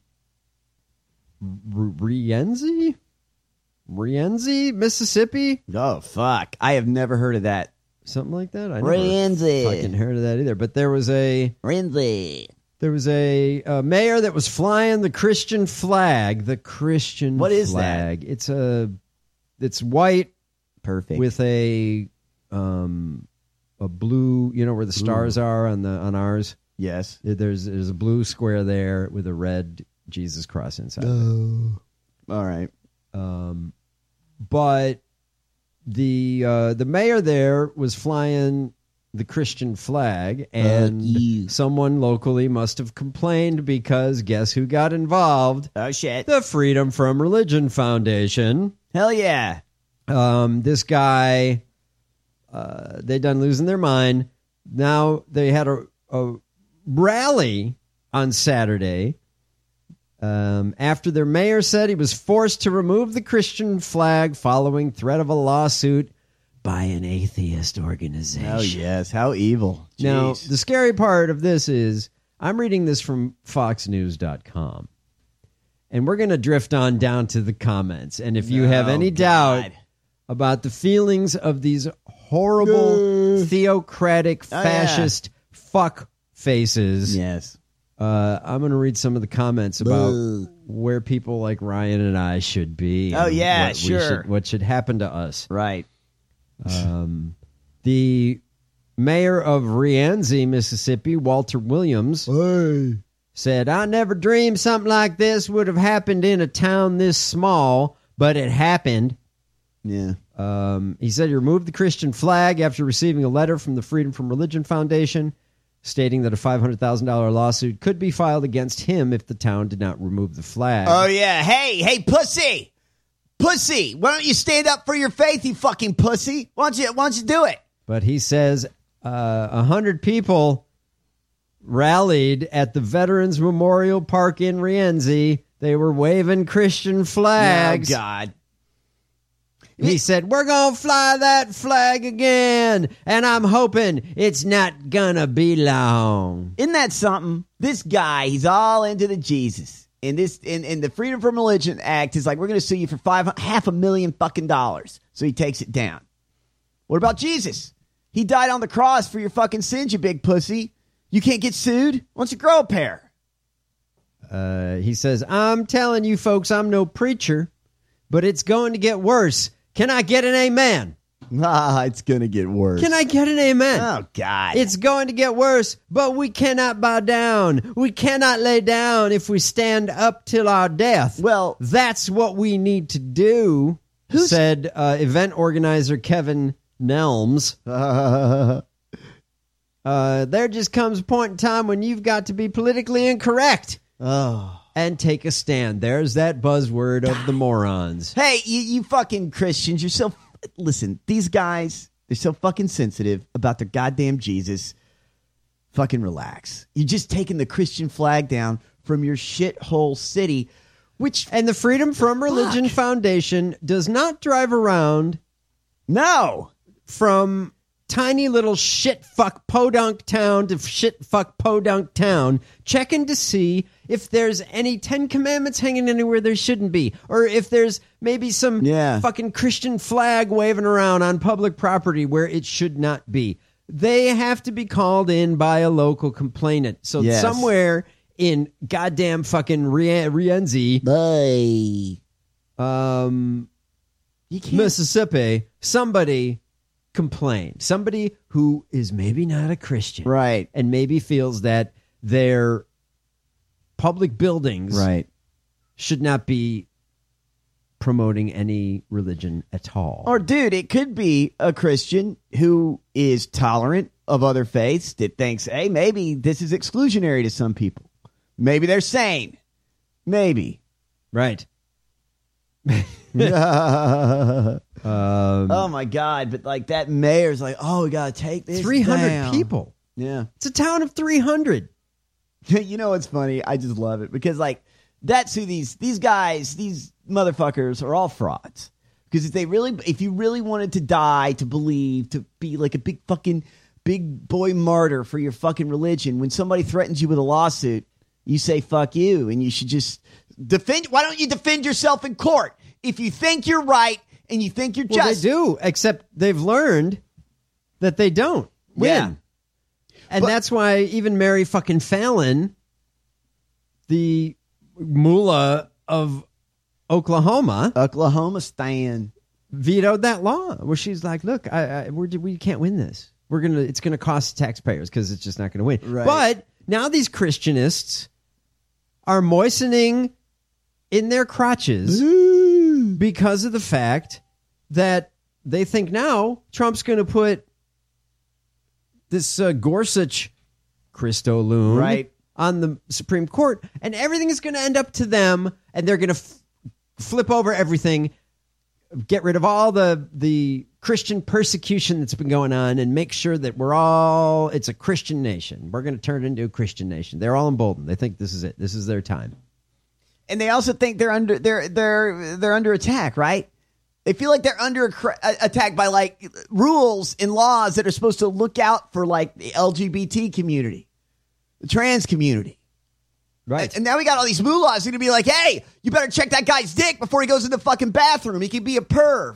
Rienzi, Mississippi? Oh, fuck. I have never heard of that. Something like that? I Rienzi. never fucking heard of that either. But there was a... Rienzi. There was a mayor that was flying the Christian flag. The Christian flag. What is that? It's white. Perfect. With a blue, you know where the stars are on ours? Yes. There's a blue square there with a red Jesus cross inside. All right. But the mayor there was flying the Christian flag, and someone locally must have complained because guess who got involved? Oh, shit. The Freedom from Religion Foundation. Hell yeah. This guy, they done losing their mind. Now they had a rally on Saturday After their mayor said he was forced to remove the Christian flag following threat of a lawsuit by an atheist organization. Oh, yes. How evil. Jeez. Now, the scary part of this is I'm reading this from foxnews.com, and we're going to drift on down to the comments. And if you have any doubt about the feelings of these horrible, theocratic, fascist fuck faces, yes, I'm going to read some of the comments about where people like Ryan and I should be. Oh, yeah, what sure. What should happen to us. Right. The mayor of Rienzi, Mississippi, Walter Williams, said, I never dreamed something like this would have happened in a town this small, but it happened. Yeah. He said he removed the Christian flag after receiving a letter from the Freedom from Religion Foundation stating that a $500,000 lawsuit could be filed against him if the town did not remove the flag. Oh, yeah. Hey, pussy. Pussy. Why don't you stand up for your faith, you fucking pussy? Why don't you do it? But he says 100 people rallied at the Veterans Memorial Park in Rienzi. They were waving Christian flags. Oh, God. He said, we're going to fly that flag again, and I'm hoping it's not going to be long. Isn't that something? This guy, he's all into the Jesus. And the Freedom from Religion Act is like, we're going to sue you for $500,000 fucking dollars. So he takes it down. What about Jesus? He died on the cross for your fucking sins, you big pussy. You can't get sued? Why don't you grow a pair? He says, I'm telling you folks, I'm no preacher, but it's going to get worse. Can I get an amen? It's going to get worse. Can I get an amen? Oh, God. It's going to get worse, but we cannot bow down. We cannot lay down if we stand up till our death. Well, that's what we need to do, said event organizer Kevin Nelms. There just comes a point in time when you've got to be politically incorrect. And take a stand. There's that buzzword of the morons. Hey, you fucking Christians, you're so... Listen, these guys, they're so fucking sensitive about their goddamn Jesus. Fucking relax. You're just taking the Christian flag down from your shithole city, And the Freedom from Religion Foundation does not drive around... No! From tiny little shit-fuck podunk town to shit-fuck podunk town, checking to see if there's any 10 Commandments hanging anywhere there shouldn't be, or if there's maybe some fucking Christian flag waving around on public property where it should not be. They have to be called in by a local complainant. So somewhere in goddamn fucking Rienzi, Mississippi, somebody complained. Somebody who is maybe not a Christian. Right. And maybe feels that their public buildings should not be promoting any religion at all. Or, dude, it could be a Christian who is tolerant of other faiths that thinks, hey, maybe this is exclusionary to some people. Maybe they're sane. Maybe. Right. Oh my God! But like that mayor's like, oh, we gotta take this 300 down. people. Yeah, it's a town of 300. You know what's funny? I just love it because like that's who these guys, these motherfuckers are all frauds. Because if you really wanted to die, to believe, to be like a big boy martyr for your fucking religion, when somebody threatens you with a lawsuit, you say fuck you, and you should just defend. Why don't you defend yourself in court if you think you're right? And you think you're just... They do, except they've learned that they don't win. Yeah. And that's why even Mary fucking Fallon, the mullah of Oklahoma Stan, vetoed that law where she's like, look, we can't win this. It's gonna cost taxpayers because it's just not gonna win. Right. But now these Christianists are moistening in their crotches because of the fact that they think now Trump's going to put this Gorsuch Christo loon on the Supreme Court, and everything is going to end up to them, and they're going to flip over everything, get rid of all the Christian persecution that's been going on, and make sure that it's a Christian nation. We're going to turn it into a Christian nation. They're all emboldened. They think this is it. This is their time. And they also think they're under attack, right? They feel like they're under attack by like rules and laws that are supposed to look out for like the LGBT community, the trans community. Right. And now we got all these mullahs going to be like, hey, you better check that guy's dick before he goes in the fucking bathroom. He could be a perv.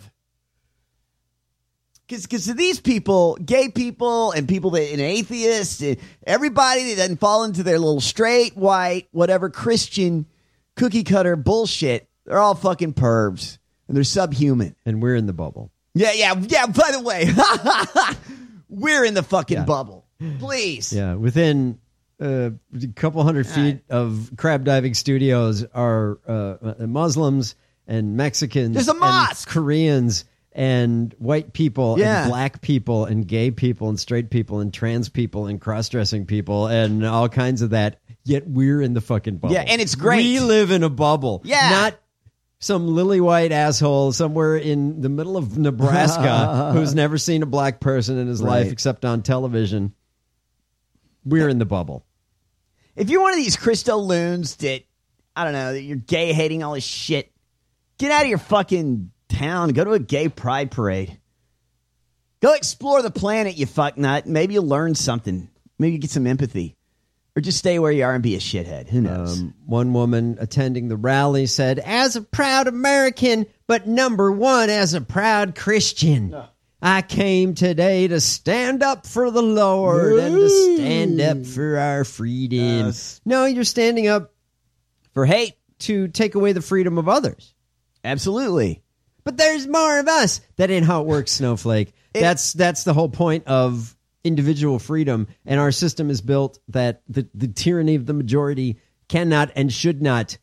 Because to these people, gay people and and atheists, everybody that doesn't fall into their little straight, white, whatever Christian cookie cutter bullshit, they're all fucking pervs. And they're subhuman. And we're in the bubble. Yeah. By the way, we're in the fucking bubble. Please. Yeah. Within a couple hundred feet of crab diving studios are Muslims and Mexicans. There's a mosque. And Koreans and white people and black people and gay people and straight people and trans people and cross-dressing people and all kinds of that. Yet we're in the fucking bubble. Yeah, and it's great. We live in a bubble. Yeah. Not some lily white asshole somewhere in the middle of Nebraska who's never seen a black person in his life except on television. We're in the bubble. If you're one of these Christo loons that, I don't know, that you're gay hating all this shit, get out of your fucking town. Go to a gay pride parade. Go explore the planet, you fucknut. Maybe you'll learn something. Maybe you get some empathy. Or just stay where you are and be a shithead. Who knows? One woman attending the rally said, as a proud American, but number one, as a proud Christian, I came today to stand up for the Lord and to stand up for our freedom. No, you're standing up for hate to take away the freedom of others. Absolutely. But there's more of us. That ain't how it works, Snowflake. That's the whole point of individual freedom, and our system is built that the tyranny of the majority cannot and should not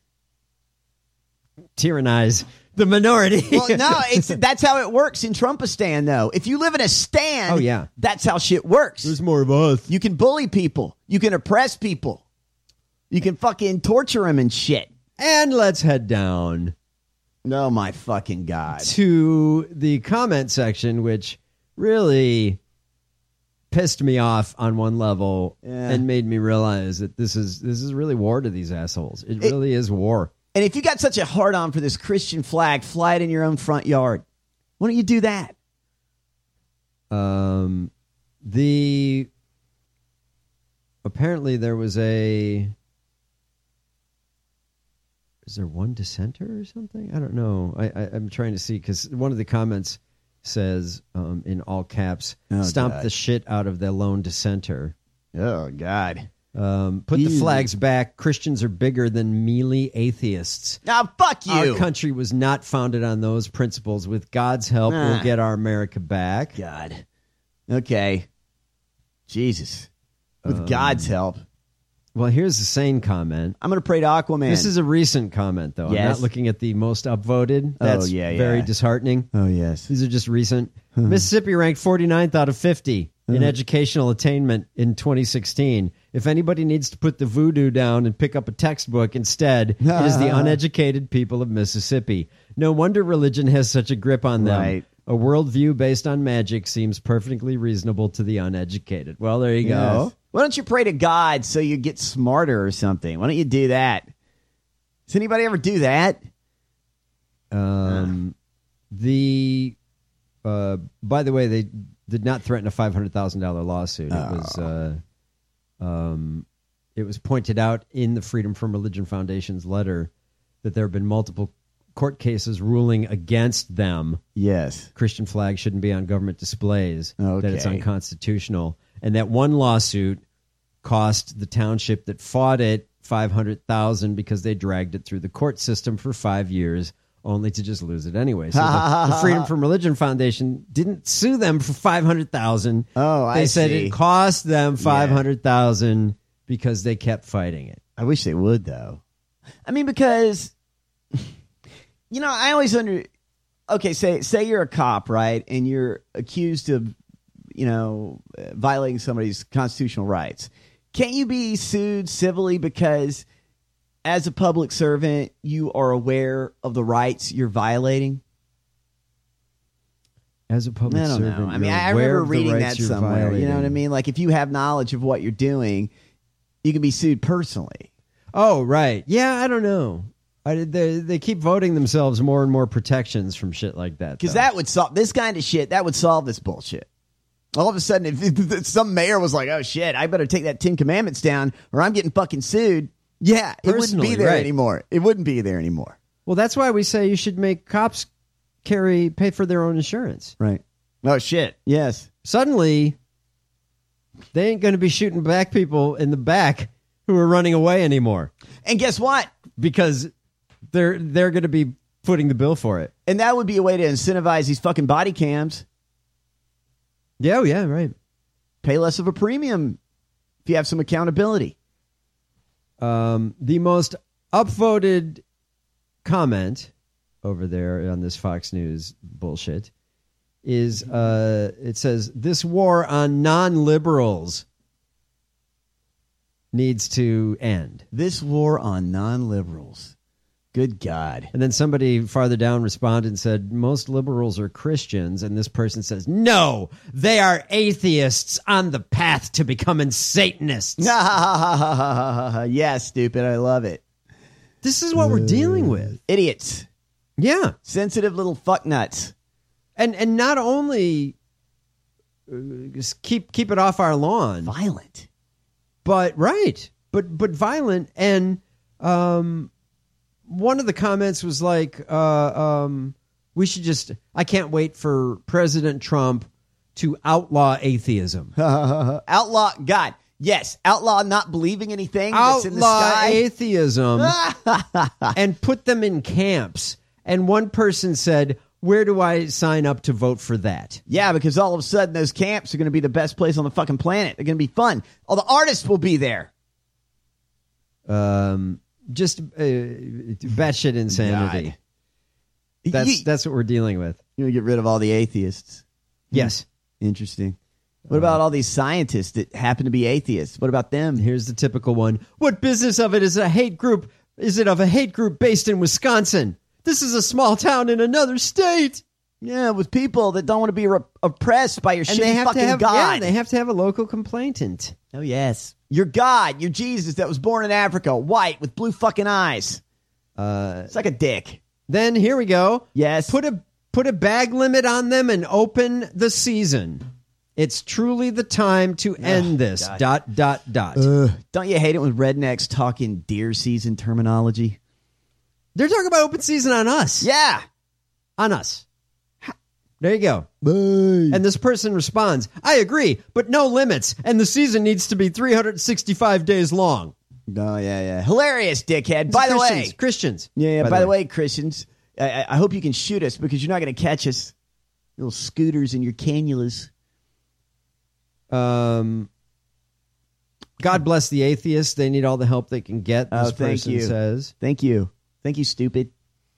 tyrannize the minority. Well, no, that's how it works in Trumpistan, though. If you live in a stand, that's how shit works. There's more of us. You can bully people. You can oppress people. You can fucking torture them and shit. And let's head down. Oh, my fucking God. To the comment section, which really pissed me off on one level and made me realize that this is really war to these assholes. It really is war. And if you got such a hard-on for this Christian flag, fly it in your own front yard. Why don't you do that? Apparently there was is there one dissenter or something? I don't know. I'm trying to see because one of the comments says in all caps, stomp the shit out of the lone dissenter. Oh, God. Put the flags back. Christians are bigger than mealy atheists. Now, fuck you. Our country was not founded on those principles. With God's help, we'll get our America back. God. Okay. Jesus. With God's help. Well, here's the sane comment. I'm going to pray to Aquaman. This is a recent comment, though. Yes. I'm not looking at the most upvoted. That's very disheartening. Oh, yes. These are just recent. Mississippi ranked 49th out of 50 in educational attainment in 2016. If anybody needs to put the voodoo down and pick up a textbook instead, it is the uneducated people of Mississippi. No wonder religion has such a grip on them. Right. A worldview based on magic seems perfectly reasonable to the uneducated. Well, there you go. Why don't you pray to God so you get smarter or something? Why don't you do that? Does anybody ever do that? By the way, they did not threaten a $500,000 lawsuit. It was pointed out in the Freedom from Religion Foundation's letter that there have been multiple court cases ruling against them. Yes. Christian flags shouldn't be on government displays, okay. that it's unconstitutional. And that one lawsuit cost the township that fought it $500,000 because they dragged it through the court system for 5 years, only to just lose it anyway. So the Freedom from Religion Foundation didn't sue them for $500,000. Oh, they said it cost them $500,000 because they kept fighting it. I wish they would, though. I mean, because I always okay, say you're a cop, right? And you're accused of, violating somebody's constitutional rights. Can't you be sued civilly because as a public servant, you are aware of the rights you're violating? As a public servant, I mean, I remember reading that somewhere. Violating. You know what I mean? Like, if you have knowledge of what you're doing, you can be sued personally. Oh, right. Yeah, I don't know. They keep voting themselves more and more protections from shit like that. Because that would solve this kind of shit. That would solve this bullshit. All of a sudden, if some mayor was like, oh, shit, I better take that 10 Commandments down or I'm getting fucking sued. Yeah, it wouldn't be there anymore. It wouldn't be there anymore. Well, that's why we say you should make cops pay for their own insurance. Right. Oh, shit. Yes. Suddenly, they ain't going to be shooting black people in the back who are running away anymore. And guess what? Because they're going to be footing the bill for it. And that would be a way to incentivize these fucking body cams. Yeah, right. Pay less of a premium if you have some accountability. The most upvoted comment over there on this Fox News bullshit is it says this war on non-liberals needs to end. This war on non-liberals. Good God. And then somebody farther down responded and said, most liberals are Christians. And this person says, no, they are atheists on the path to becoming Satanists. Yeah, stupid. I love it. This is what we're dealing with. Idiots. Yeah. Sensitive little fucknuts. And not only just keep it off our lawn. Violent. But violent. And one of the comments was like, we should just, I can't wait for President Trump to outlaw atheism. Outlaw, God, yes, outlaw not believing anything that's in the sky. Outlaw atheism and put them in camps. And one person said, where do I sign up to vote for that? Yeah, because all of a sudden those camps are going to be the best place on the fucking planet. They're going to be fun. All the artists will be there. Just batshit insanity. God. That's what we're dealing with. You're going to get rid of all the atheists. Yes. Interesting. What about all these scientists that happen to be atheists? What about them? Here's the typical one. What business of it is a hate group? Is it of a hate group based in Wisconsin? This is a small town in another state. Yeah, with people that don't want to be oppressed by your shitty fucking God. Yeah, they have to have a local complainant. Oh, yes. Your God, your Jesus that was born in Africa, white with blue fucking eyes. It's like a dick. Then here we go. Yes. Put a bag limit on them and open the season. It's truly the time to end this. God. ... Don't you hate it when rednecks talk in deer season terminology? They're talking about open season on us. Yeah. On us. There you go. Bye. And this person responds, I agree, but no limits. And the season needs to be 365 days long. Oh, yeah. Hilarious, dickhead. By the way. Christians. Yeah, by the way, Christians, I hope you can shoot us because you're not going to catch us. Little scooters and your cannulas. God bless the atheists. They need all the help they can get, this person says. Thank you. Thank you, stupid.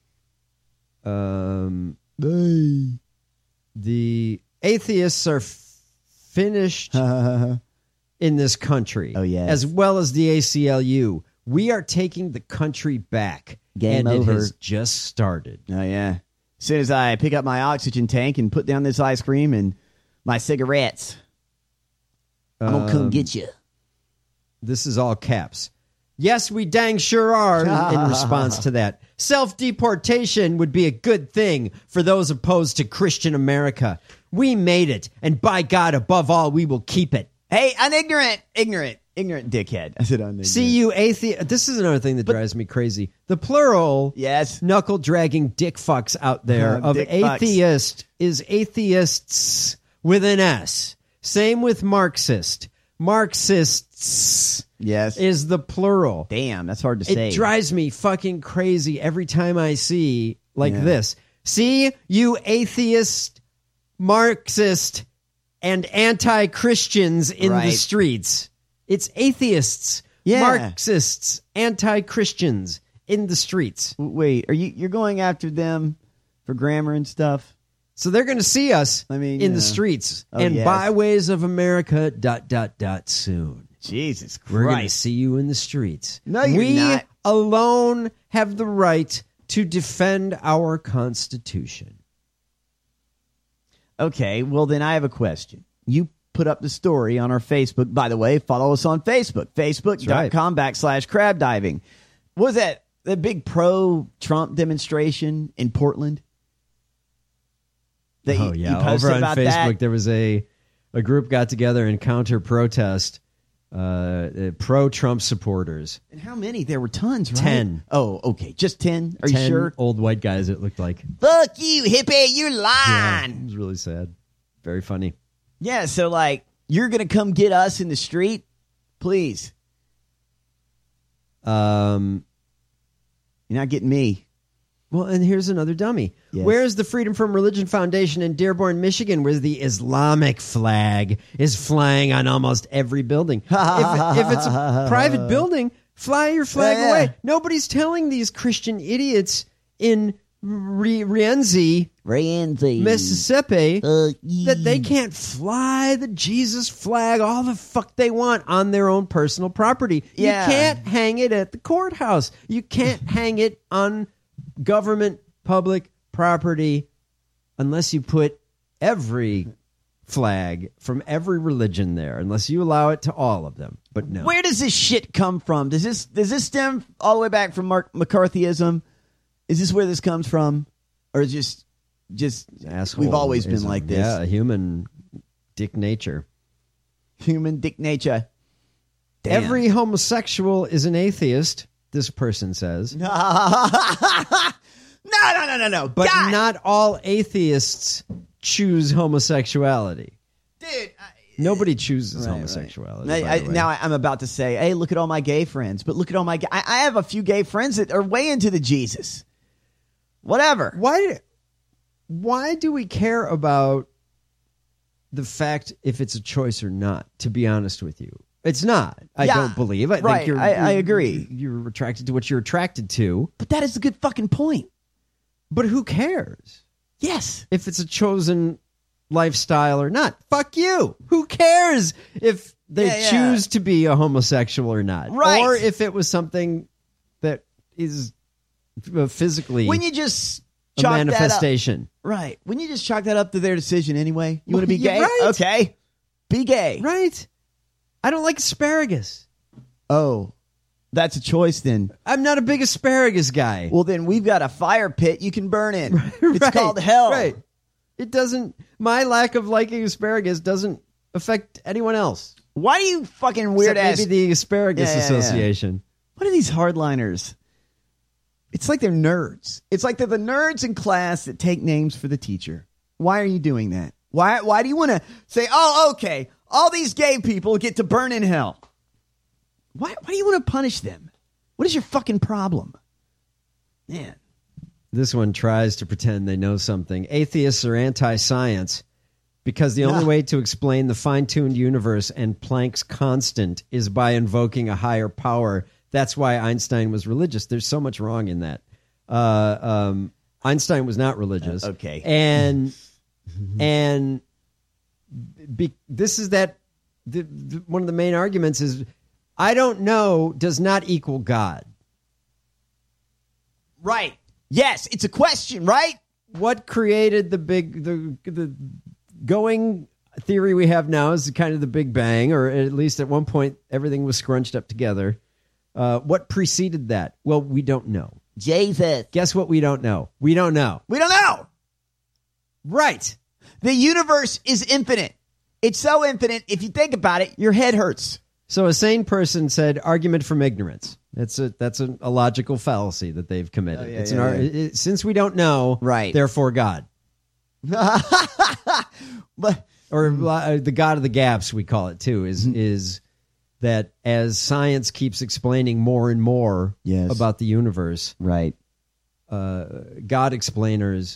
The atheists are finished in this country. Oh, yes. As well as the ACLU. We are taking the country back. Game over. It has just started. Oh, yeah. As soon as I pick up my oxygen tank and put down this ice cream and my cigarettes, I'm going to come get you. This is all caps. Yes, we dang sure are, in response to that. Self-deportation would be a good thing for those opposed to Christian America. We made it, and by God, above all, we will keep it. Hey, an ignorant dickhead. I said ignorant. See you, atheist. This is another thing that drives me crazy. The plural, yes, knuckle-dragging dick fucks out there of atheist is atheists with an S. Same with Marxist. Marxists, yes, is the plural. Damn, that's hard to say. It drives me fucking crazy every time I see this. See, you atheist, Marxist, and anti-Christians in the streets. It's atheists, Marxists, anti-Christians in the streets. Wait, you're going after them for grammar and stuff? So they're going to see us in the streets and byways of America ... soon. Jesus Christ. We're going to see you in the streets. No, you're not. We alone have the right to defend our Constitution. Okay, well then I have a question. You put up the story on our Facebook. By the way, follow us on Facebook. Facebook.com/crab diving. What was that? the big pro-Trump demonstration in Portland? You over on Facebook, there was a group got together and counter-protest pro-Trump supporters. And how many? There were tons, right? 10. Oh, okay. Just 10? Are 10 you sure? Old white guys, it looked like. Fuck you, hippie, you lying. Yeah, it was really sad. Very funny. Yeah, so like, you're going to come get us in the street? Please. You're not getting me. Well, and here's another dummy. Yes. Where's the Freedom from Religion Foundation in Dearborn, Michigan, where the Islamic flag is flying on almost every building? if it's a private building, fly your flag away. Nobody's telling these Christian idiots in Rienzi, Mississippi, that they can't fly the Jesus flag all the fuck they want on their own personal property. Yeah. You can't hang it at the courthouse. You can't hang it on government public property unless you put every flag from every religion there, unless you allow it to all of them. But no. Where does this shit come from? Does this stem all the way back from McCarthyism? Is this where this comes from? Or is just asshole? We've always been like this. Yeah, human dick nature. Human dick nature. Damn. Every homosexual is an atheist, this person says. No. But God. not all atheists choose homosexuality. Dude. Nobody chooses homosexuality. Right. Now I'm about to say, hey, look at all my gay friends. But look at all my I have a few gay friends that are way into the Jesus. Whatever. Why do we care about the fact if it's a choice or not, to be honest with you? It's not. I don't believe. I think I agree. You're attracted to what you're attracted to. But that is a good fucking point. But who cares? Yes. If it's a chosen lifestyle or not. Fuck you. Who cares if they choose to be a homosexual or not? Right. Or if it was something that is physically when you just a manifestation. Right. When you just chalk that up to their decision anyway. You want to be gay? Right. Okay. Be gay. Right. I don't like asparagus. Oh. That's a choice then. I'm not a big asparagus guy. Well, then we've got a fire pit you can burn in. It's called hell. Right. It doesn't, my lack of liking asparagus doesn't affect anyone else. Why do you fucking weird ass? Maybe the Asparagus Association. What are these hardliners? It's like they're nerds. It's like they're the nerds in class that take names for the teacher. Why are you doing that? Why do you want to say, oh, okay, all these gay people get to burn in hell? Why do you want to punish them? What is your fucking problem? Man. This one tries to pretend they know something. Atheists are anti-science because the only way to explain the fine-tuned universe and Planck's constant is by invoking a higher power. That's why Einstein was religious. There's so much wrong in that. Einstein was not religious. Okay. And this is that one of the main arguments is I don't know does not equal God. Right. Yes, it's a question, right? What created the going theory we have now is kind of the Big Bang, or at least at one point everything was scrunched up together. What preceded that? Well, we don't know. Jesus. Guess what we don't know? We don't know. We don't know. Right. The universe is infinite. It's so infinite, if you think about it, your head hurts. So a sane person said argument from ignorance. That's a logical fallacy that they've committed. Since we don't know, right? Therefore, God. But the God of the gaps, we call it too, is that as science keeps explaining more and more about the universe, right? God explainers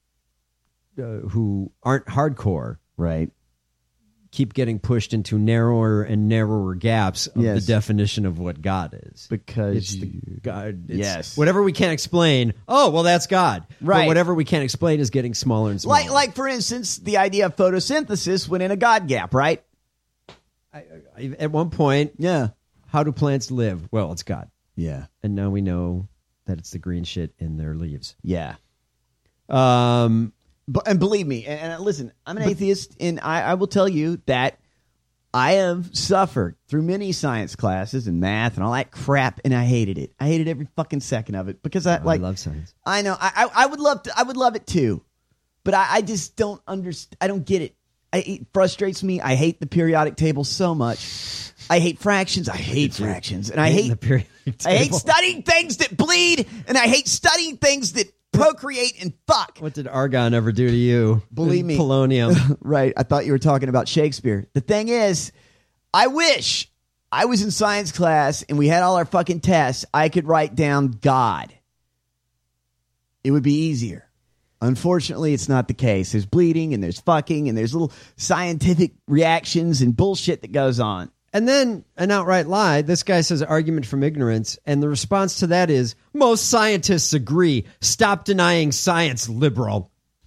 who aren't hardcore, right, keep getting pushed into narrower and narrower gaps of the definition of what God is. Because whatever we can't explain, oh, well, that's God. Right. But whatever we can't explain is getting smaller and smaller. Like for instance, the idea of photosynthesis went in a God gap, right? At one point, how do plants live? Well, it's God. Yeah. And now we know that it's the green shit in their leaves. Yeah. And believe me, and listen, I'm an atheist, and I will tell you that I have suffered through many science classes and math and all that crap, and I hated it. I hated every fucking second of it because I love science. I know. I would love it too, but I just don't understand. I don't get it. It frustrates me. I hate the periodic table so much. I hate fractions. I hate fractions, and I hate the periodic table. I hate studying things that bleed, and I hate studying things that procreate and fuck. What did argon ever do to you? Believe me. Polonium. Right. I thought you were talking about Shakespeare. The thing is, I wish I was in science class and we had all our fucking tests. I could write down God. It would be easier. Unfortunately, it's not the case. There's bleeding and there's fucking and there's little scientific reactions and bullshit that goes on. And then an outright lie. This guy says argument from ignorance. And the response to that is, most scientists agree. Stop denying science, liberal.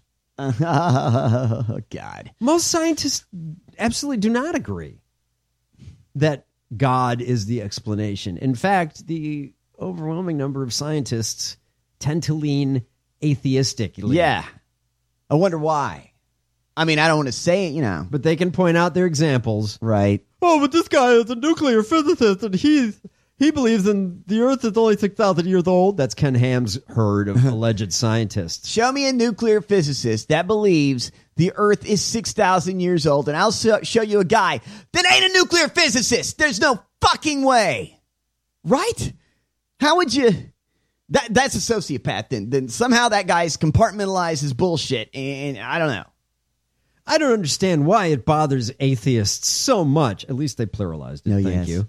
Oh, God. Most scientists absolutely do not agree that God is the explanation. In fact, the overwhelming number of scientists tend to lean atheistically. Yeah. I wonder why. I mean, I don't want to say it, But they can point out their examples. Right. Oh, but this guy is a nuclear physicist, and he believes in the Earth is only 6,000 years old. That's Ken Ham's herd of alleged scientists. Show me a nuclear physicist that believes the Earth is 6,000 years old, and I'll show you a guy that ain't a nuclear physicist. There's no fucking way. Right? How would you... That's a sociopath, then somehow that guy's compartmentalized his bullshit, and I don't know. I don't understand why it bothers atheists so much. At least they pluralized it. No, Thank yes. you.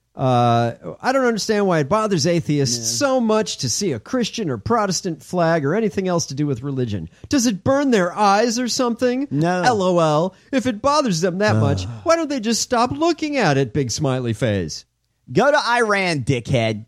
I don't understand why it bothers atheists so much to see a Christian or Protestant flag or anything else to do with religion. Does it burn their eyes or something? No. LOL. If it bothers them that much, why don't they just stop looking at it, big smiley face? Go to Iran, dickhead.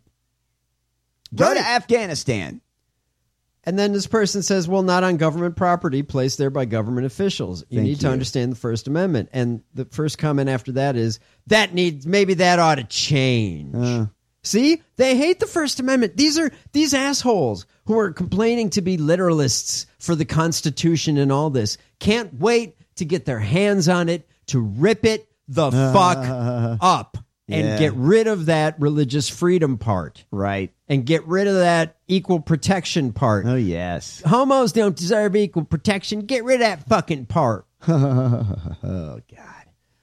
Go to Afghanistan. And then this person says, well, not on government property placed there by government officials. You need to understand the First Amendment. And the first comment after that is, maybe that ought to change. See? They hate the First Amendment. These assholes who are complaining to be literalists for the Constitution and all this can't wait to get their hands on it, to rip it the fuck up. And get rid of that religious freedom part. Right. And get rid of that equal protection part. Oh, yes. Homos don't deserve equal protection. Get rid of that fucking part. Oh, God.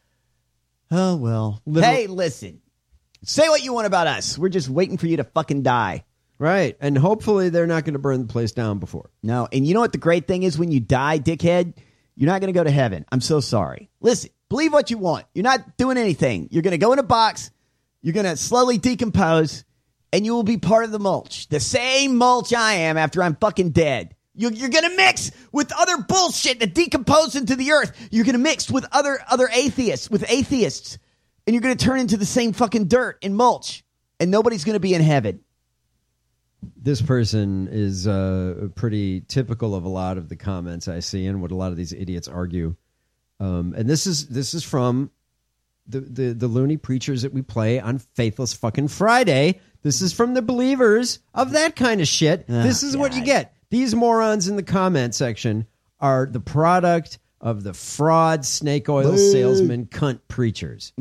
Oh, well. Hey, listen. Say what you want about us. We're just waiting for you to fucking die. Right. And hopefully they're not going to burn the place down before. No. And you know what the great thing is when you die, dickhead? You're not going to go to heaven. I'm so sorry. Listen. Believe what you want. You're not doing anything. You're going to go in a box. You're going to slowly decompose, and you will be part of the mulch. The same mulch I am after I'm fucking dead. You're going to mix with other bullshit that decomposes into the earth. You're going to mix with other atheists, and you're going to turn into the same fucking dirt and mulch, and nobody's going to be in heaven. This person is pretty typical of a lot of the comments I see and what a lot of these idiots argue. And this is from the loony preachers that we play on Faithless fucking Friday. This is from the believers of that kind of shit. This is what you get. These morons in the comment section are the product of the fraud snake oil salesman cunt preachers.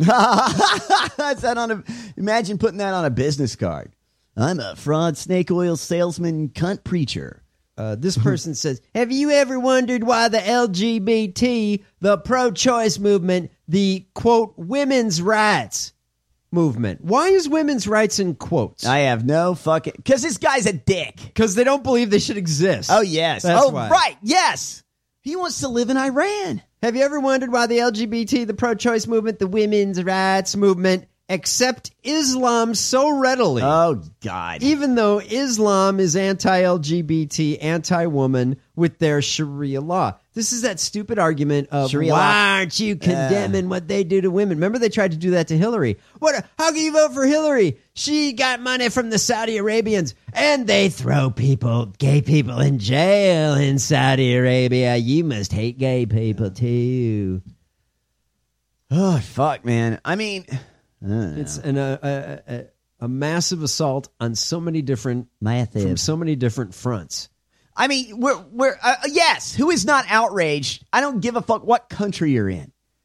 Imagine putting that on a business card. I'm a fraud snake oil salesman cunt preacher. This person says, have you ever wondered why the LGBT, the pro-choice movement, the, quote, women's rights movement, why is women's rights in quotes? I have no fucking... Because this guy's a dick. Because they don't believe they should exist. Oh, yes. That's why. Right. Yes. He wants to live in Iran. Have you ever wondered why the LGBT, the pro-choice movement, the women's rights movement accept Islam so readily? Oh, God. Even though Islam is anti-LGBT, anti-woman with their Sharia law. This is that stupid argument of, Sharia why law. aren't you condemning what they do to women? Remember they tried to do that to Hillary. How can you vote for Hillary? She got money from the Saudi Arabians, and they throw gay people in jail in Saudi Arabia. You must hate gay people, too. Oh, fuck, man. I mean... It's a massive assault on so many different from so many different fronts. I mean, we're yes. Who is not outraged? I don't give a fuck what country you're in.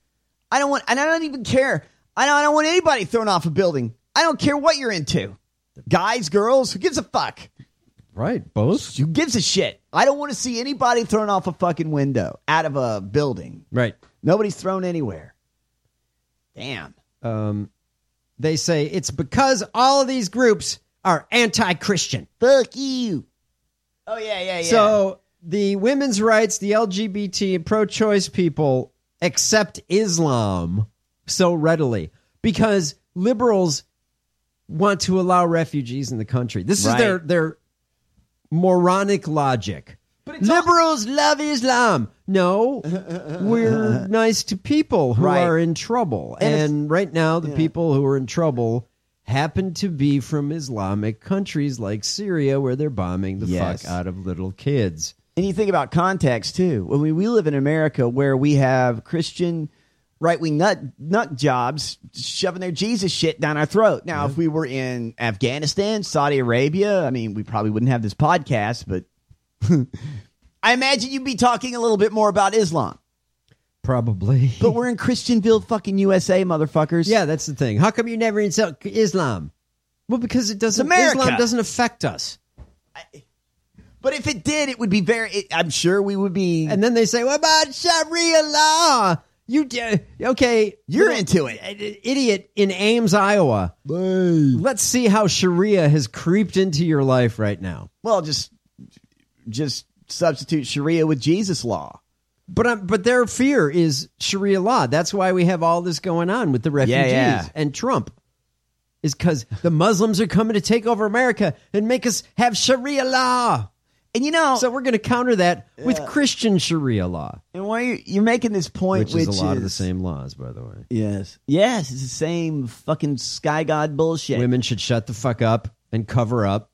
I don't even care. I don't want anybody thrown off a building. I don't care what you're into. Guys, girls, who gives a fuck? Right, both. Who gives a shit? I don't want to see anybody thrown off a fucking window out of a building. Right. Nobody's thrown anywhere. Damn. They say it's because all of these groups are anti-Christian. Fuck you. Oh, yeah. So the women's rights, the LGBT and pro-choice people accept Islam so readily because liberals want to allow refugees in the country. This is their moronic logic. Liberals love Islam. No, we're nice to people who are in trouble. And right now, the people who are in trouble happen to be from Islamic countries like Syria, where they're bombing the fuck out of little kids. And you think about context, too. When we live in America where we have Christian right-wing nut jobs shoving their Jesus shit down our throat. Now, if we were in Afghanistan, Saudi Arabia, I mean, we probably wouldn't have this podcast, but I imagine you'd be talking a little bit more about Islam. Probably. But we're in Christianville, fucking USA, motherfuckers. Yeah, that's the thing. How come you never insult Islam? Well, because it doesn't. Islam doesn't affect us. But if it did, it would be I'm sure we would be. And then they say, what about Sharia law? Okay, you're into it. Idiot in Ames, Iowa. Let's see how Sharia has creeped into your life right now. Well, just substitute Sharia with Jesus law. But their fear is Sharia law. That's why we have all this going on with the refugees and Trump. Is because the Muslims are coming to take over America and make us have Sharia law. And so we're going to counter that with Christian Sharia law. And why you're making this point, which is a lot of the same laws, by the way. Yes, it's the same fucking sky god bullshit. Women should shut the fuck up and cover up.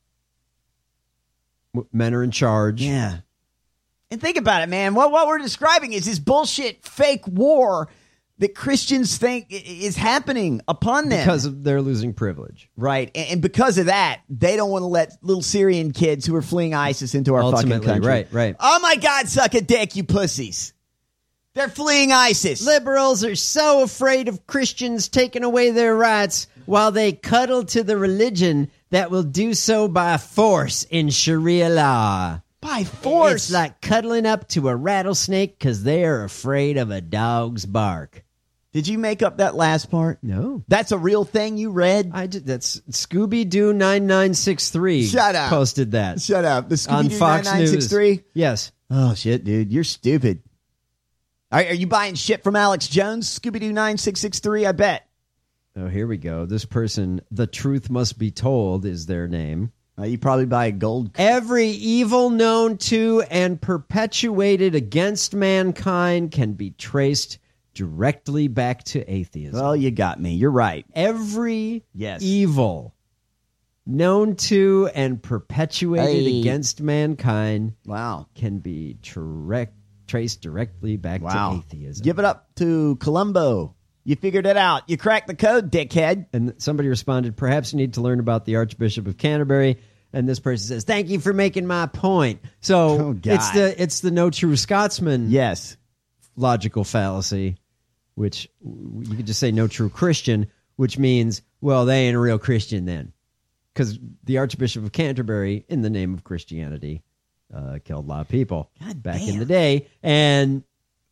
Men are in charge. Yeah. And think about it, man. What we're describing is this bullshit fake war that Christians think is happening upon them. Because they're losing privilege. Right. And because of that, they don't want to let little Syrian kids who are fleeing ISIS into our fucking country. Right. Oh, my God, suck a dick, you pussies. They're fleeing ISIS. Liberals are so afraid of Christians taking away their rights while they cuddle to the religion that will do so by force in Sharia law. By force? It's like cuddling up to a rattlesnake because they're afraid of a dog's bark. Did you make up that last part? No. That's a real thing you read? I did. That's Scooby-Doo 9963. Shut up. Posted that. Shut up. The Scooby-Doo on Fox 9963? News. Yes. Oh, shit, dude. You're stupid. Are you buying shit from Alex Jones? Scooby-Doo 9663? I bet. Oh, here we go. This person, The Truth Must Be Told, is their name. You probably buy a gold. Every evil known to and perpetuated against mankind can be traced directly back to atheism. Well, you got me. You're right. Every evil known to and perpetuated against mankind can be traced directly back to atheism. Give it up to Columbo. You figured it out. You cracked the code, dickhead. And somebody responded, perhaps you need to learn about the Archbishop of Canterbury. And this person says, thank you for making my point. So it's the no true Scotsman logical fallacy, which you could just say no true Christian, which means, well, they ain't a real Christian then. Because the Archbishop of Canterbury, in the name of Christianity, killed a lot of people back in the day. And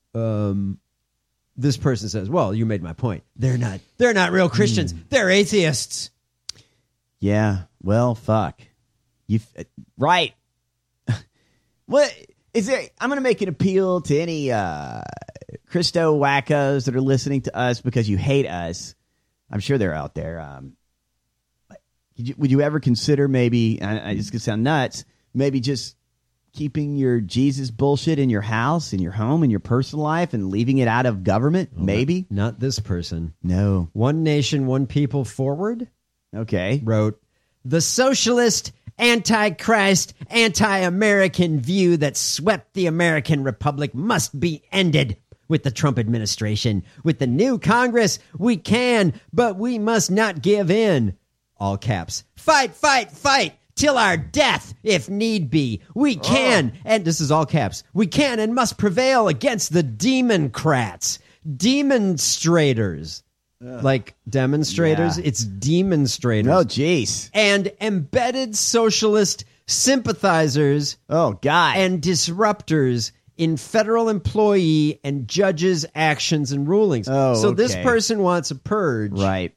this person says, well, you made my point. They're not real Christians. They're atheists. Yeah. Well, fuck. Right. What is there? I'm going to make an appeal to any Christo wackos that are listening to us because you hate us. I'm sure they're out there. Would you ever consider maybe, it's going to sound nuts, maybe just keeping your Jesus bullshit in your house, in your home, in your personal life, and leaving it out of government? Maybe. Not this person. No. One Nation, One People Forward. Okay. Wrote, the socialist, anti-Christ, anti-American view that swept the American Republic must be ended. With the Trump administration, with the new Congress, we can, but we must not give in. All caps. Fight, fight, fight. Till our death, if need be. We can, and this is all caps, we can and must prevail against the Democrats. demonstrators. Like demonstrators, it's demonstrators. Oh, jeez. And embedded socialist sympathizers. Oh, God. And disruptors in federal employee and judges' actions and rulings. Oh, so this okay. person wants a purge. Right.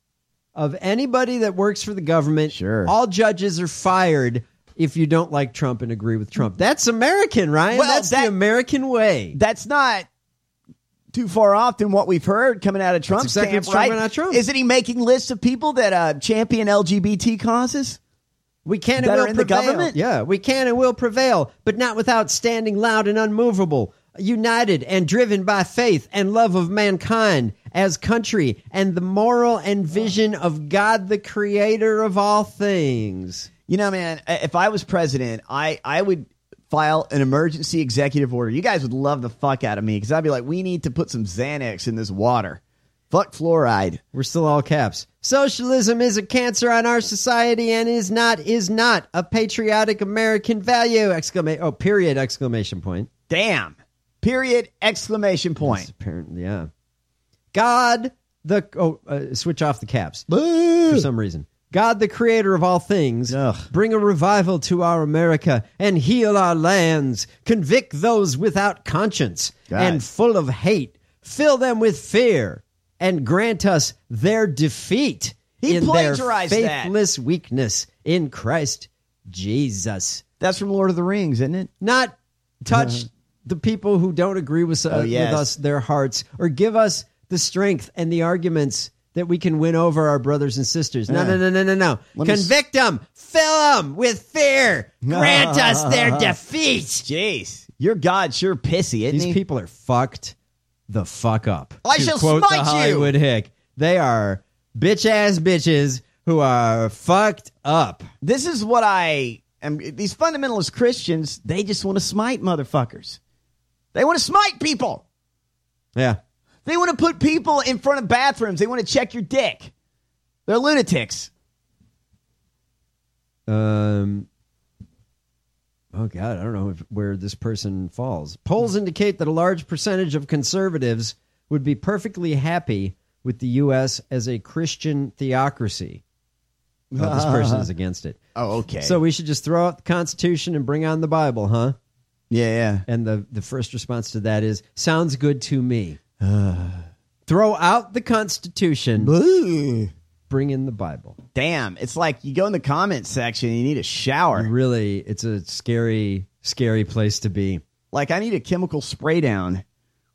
Of anybody that works for the government. Sure. All judges are fired if you don't like Trump and agree with Trump. That's American, Ryan. Well, that's the American way. That's not too far off than what we've heard coming out of Trump's exactly camp, what's right? coming out of Trump. Isn't he making lists of people that champion LGBT causes? We can and that will are in the prevail. government? Yeah, we can and will prevail, but not without standing loud and unmovable, united and driven by faith and love of mankind as country and the moral and vision of God, the creator of all things. You know, man, if I was president, I would file an emergency executive order. You guys would love the fuck out of me because I'd be like, we need to put some Xanax in this water. Fuck fluoride. We're still all caps. Socialism is a cancer on our society and is not a patriotic American value. Period, exclamation point. Damn. Period, exclamation point. Apparently, yeah. God, switch off the caps for some reason. God, the creator of all things, bring a revival to our America and heal our lands. Convict those without conscience and full of hate. Fill them with fear and grant us their defeat in their faithless weakness in Christ Jesus. That's from Lord of the Rings, isn't it? Not touch the people who don't agree with us, their hearts, or give us the strength and the arguments that we can win over our brothers and sisters. No. Convict them. Fill them with fear. Grant us their defeat. Jeez. Your God sure pissy, isn't he? These people are fucked the fuck up. I shall quote smite the Hollywood hick. They are bitch-ass bitches who are fucked up. This is what I am. These fundamentalist Christians, they just want to smite motherfuckers. They want to smite people. Yeah. They want to put people in front of bathrooms. They want to check your dick. They're lunatics. Oh, God, I don't know where this person falls. Polls indicate that a large percentage of conservatives would be perfectly happy with the U.S. as a Christian theocracy. Oh, this person is against it. Oh, okay. So we should just throw out the Constitution and bring on the Bible, huh? Yeah. And the first response to that is, sounds good to me. Throw out the Constitution. Bring in the Bible. Damn, it's like you go in the comments section and you need a shower. Really, it's a scary, scary place to be. Like, I need a chemical spray down.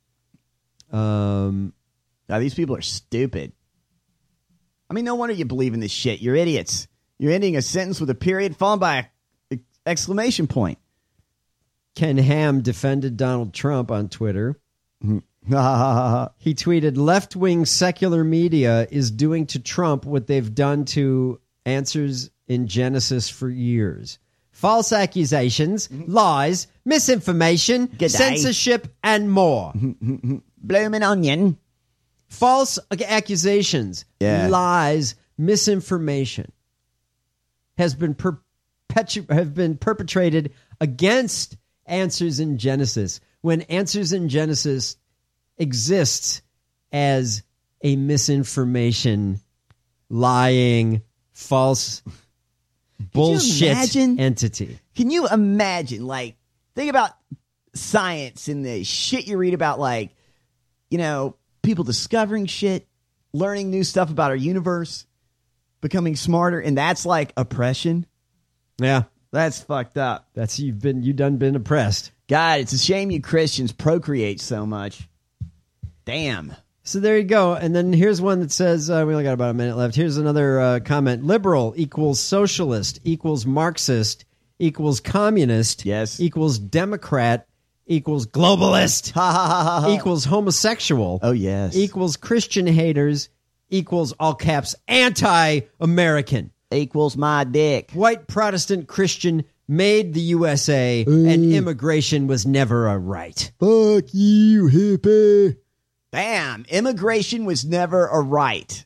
These people are stupid. I mean, no wonder you believe in this shit. You're idiots. You're ending a sentence with a period followed by an exclamation point. Ken Ham defended Donald Trump on Twitter. He tweeted, left-wing secular media is doing to Trump what they've done to Answers in Genesis for years. False accusations, lies, misinformation, censorship, and more. Bloomin' onion. False accusations, lies, misinformation have been perpetrated against Answers in Genesis when Answers in Genesis exists as a misinformation, lying, false, bullshit entity. Can you imagine, like, think about science and the shit you read about, like, you know, people discovering shit, learning new stuff about our universe, becoming smarter, and that's like oppression. Yeah. That's fucked up. That's you done been oppressed. God, it's a shame you Christians procreate so much. Damn. So there you go. And then here's one that says, we only got about a minute left. Here's another comment. Liberal equals socialist equals Marxist equals communist equals Democrat equals globalist equals homosexual. Oh, yes. Equals Christian haters equals all caps anti-American. Equals my dick. White Protestant Christian made the USA and immigration was never a right. Fuck you, hippie. Damn, immigration was never a right.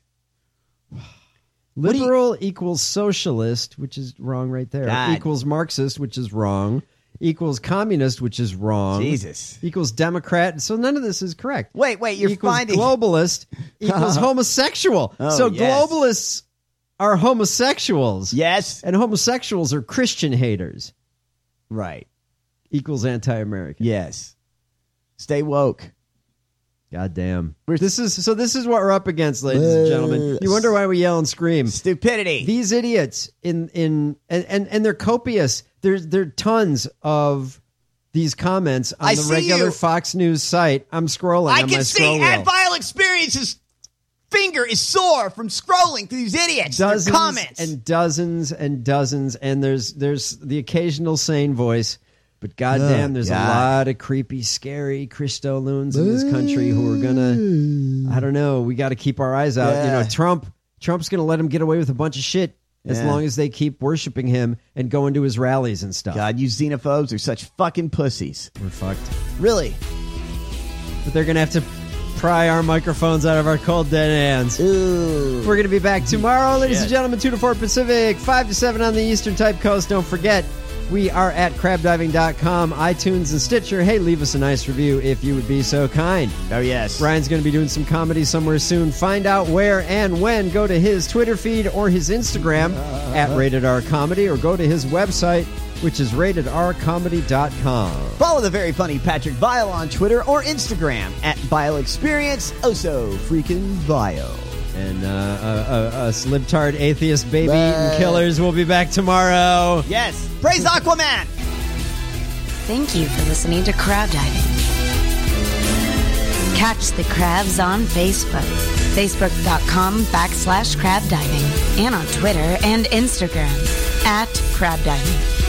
Liberal equals socialist, which is wrong right there. God. Equals Marxist, which is wrong. equals communist, which is wrong. Jesus. Equals Democrat. So none of this is correct. Wait, you're equals finding globalist equals homosexual. So globalists are homosexuals. Yes. And homosexuals are Christian haters. Right. Equals anti-American. Yes. Stay woke. God damn. This is what we're up against, ladies and gentlemen. You wonder why we yell and scream. Stupidity. These idiots and they're copious. There are tons of these comments on the regular Fox News site. I'm scrolling. I on can my see scroll Vile Experience's finger is sore from scrolling through these idiots. Dozens their comments. and dozens and dozens, and there's the occasional sane voice. But goddamn, there's a lot of creepy, scary Christo loons in this country who are gonna, I don't know, we got to keep our eyes out. You know, Trump's gonna let him get away with a bunch of shit as long as they keep worshiping him and going to his rallies and stuff. God, you xenophobes are such fucking pussies. We're fucked. Really? But they're gonna have to pry our microphones out of our cold, dead hands. Ooh. We're gonna be back tomorrow, ladies and gentlemen, 2 to 4 Pacific, 5 to 7 on the Eastern Type Coast. Don't forget, we are at crabdiving.com, iTunes, and Stitcher. Hey, leave us a nice review if you would be so kind. Oh, yes. Ryan's going to be doing some comedy somewhere soon. Find out where and when. Go to his Twitter feed or his Instagram at Rated R Comedy, or go to his website, which is ratedrcomedy.com. Follow the very funny Patrick Vile on Twitter or Instagram at Vile Experience. Oh, so freaking vile. And us libtard atheist baby-eating killers will be back tomorrow. Yes. Praise Aquaman. Thank you for listening to Crab Diving. Catch the crabs on Facebook. Facebook.com/crabdiving. And on Twitter and Instagram @crabdiving.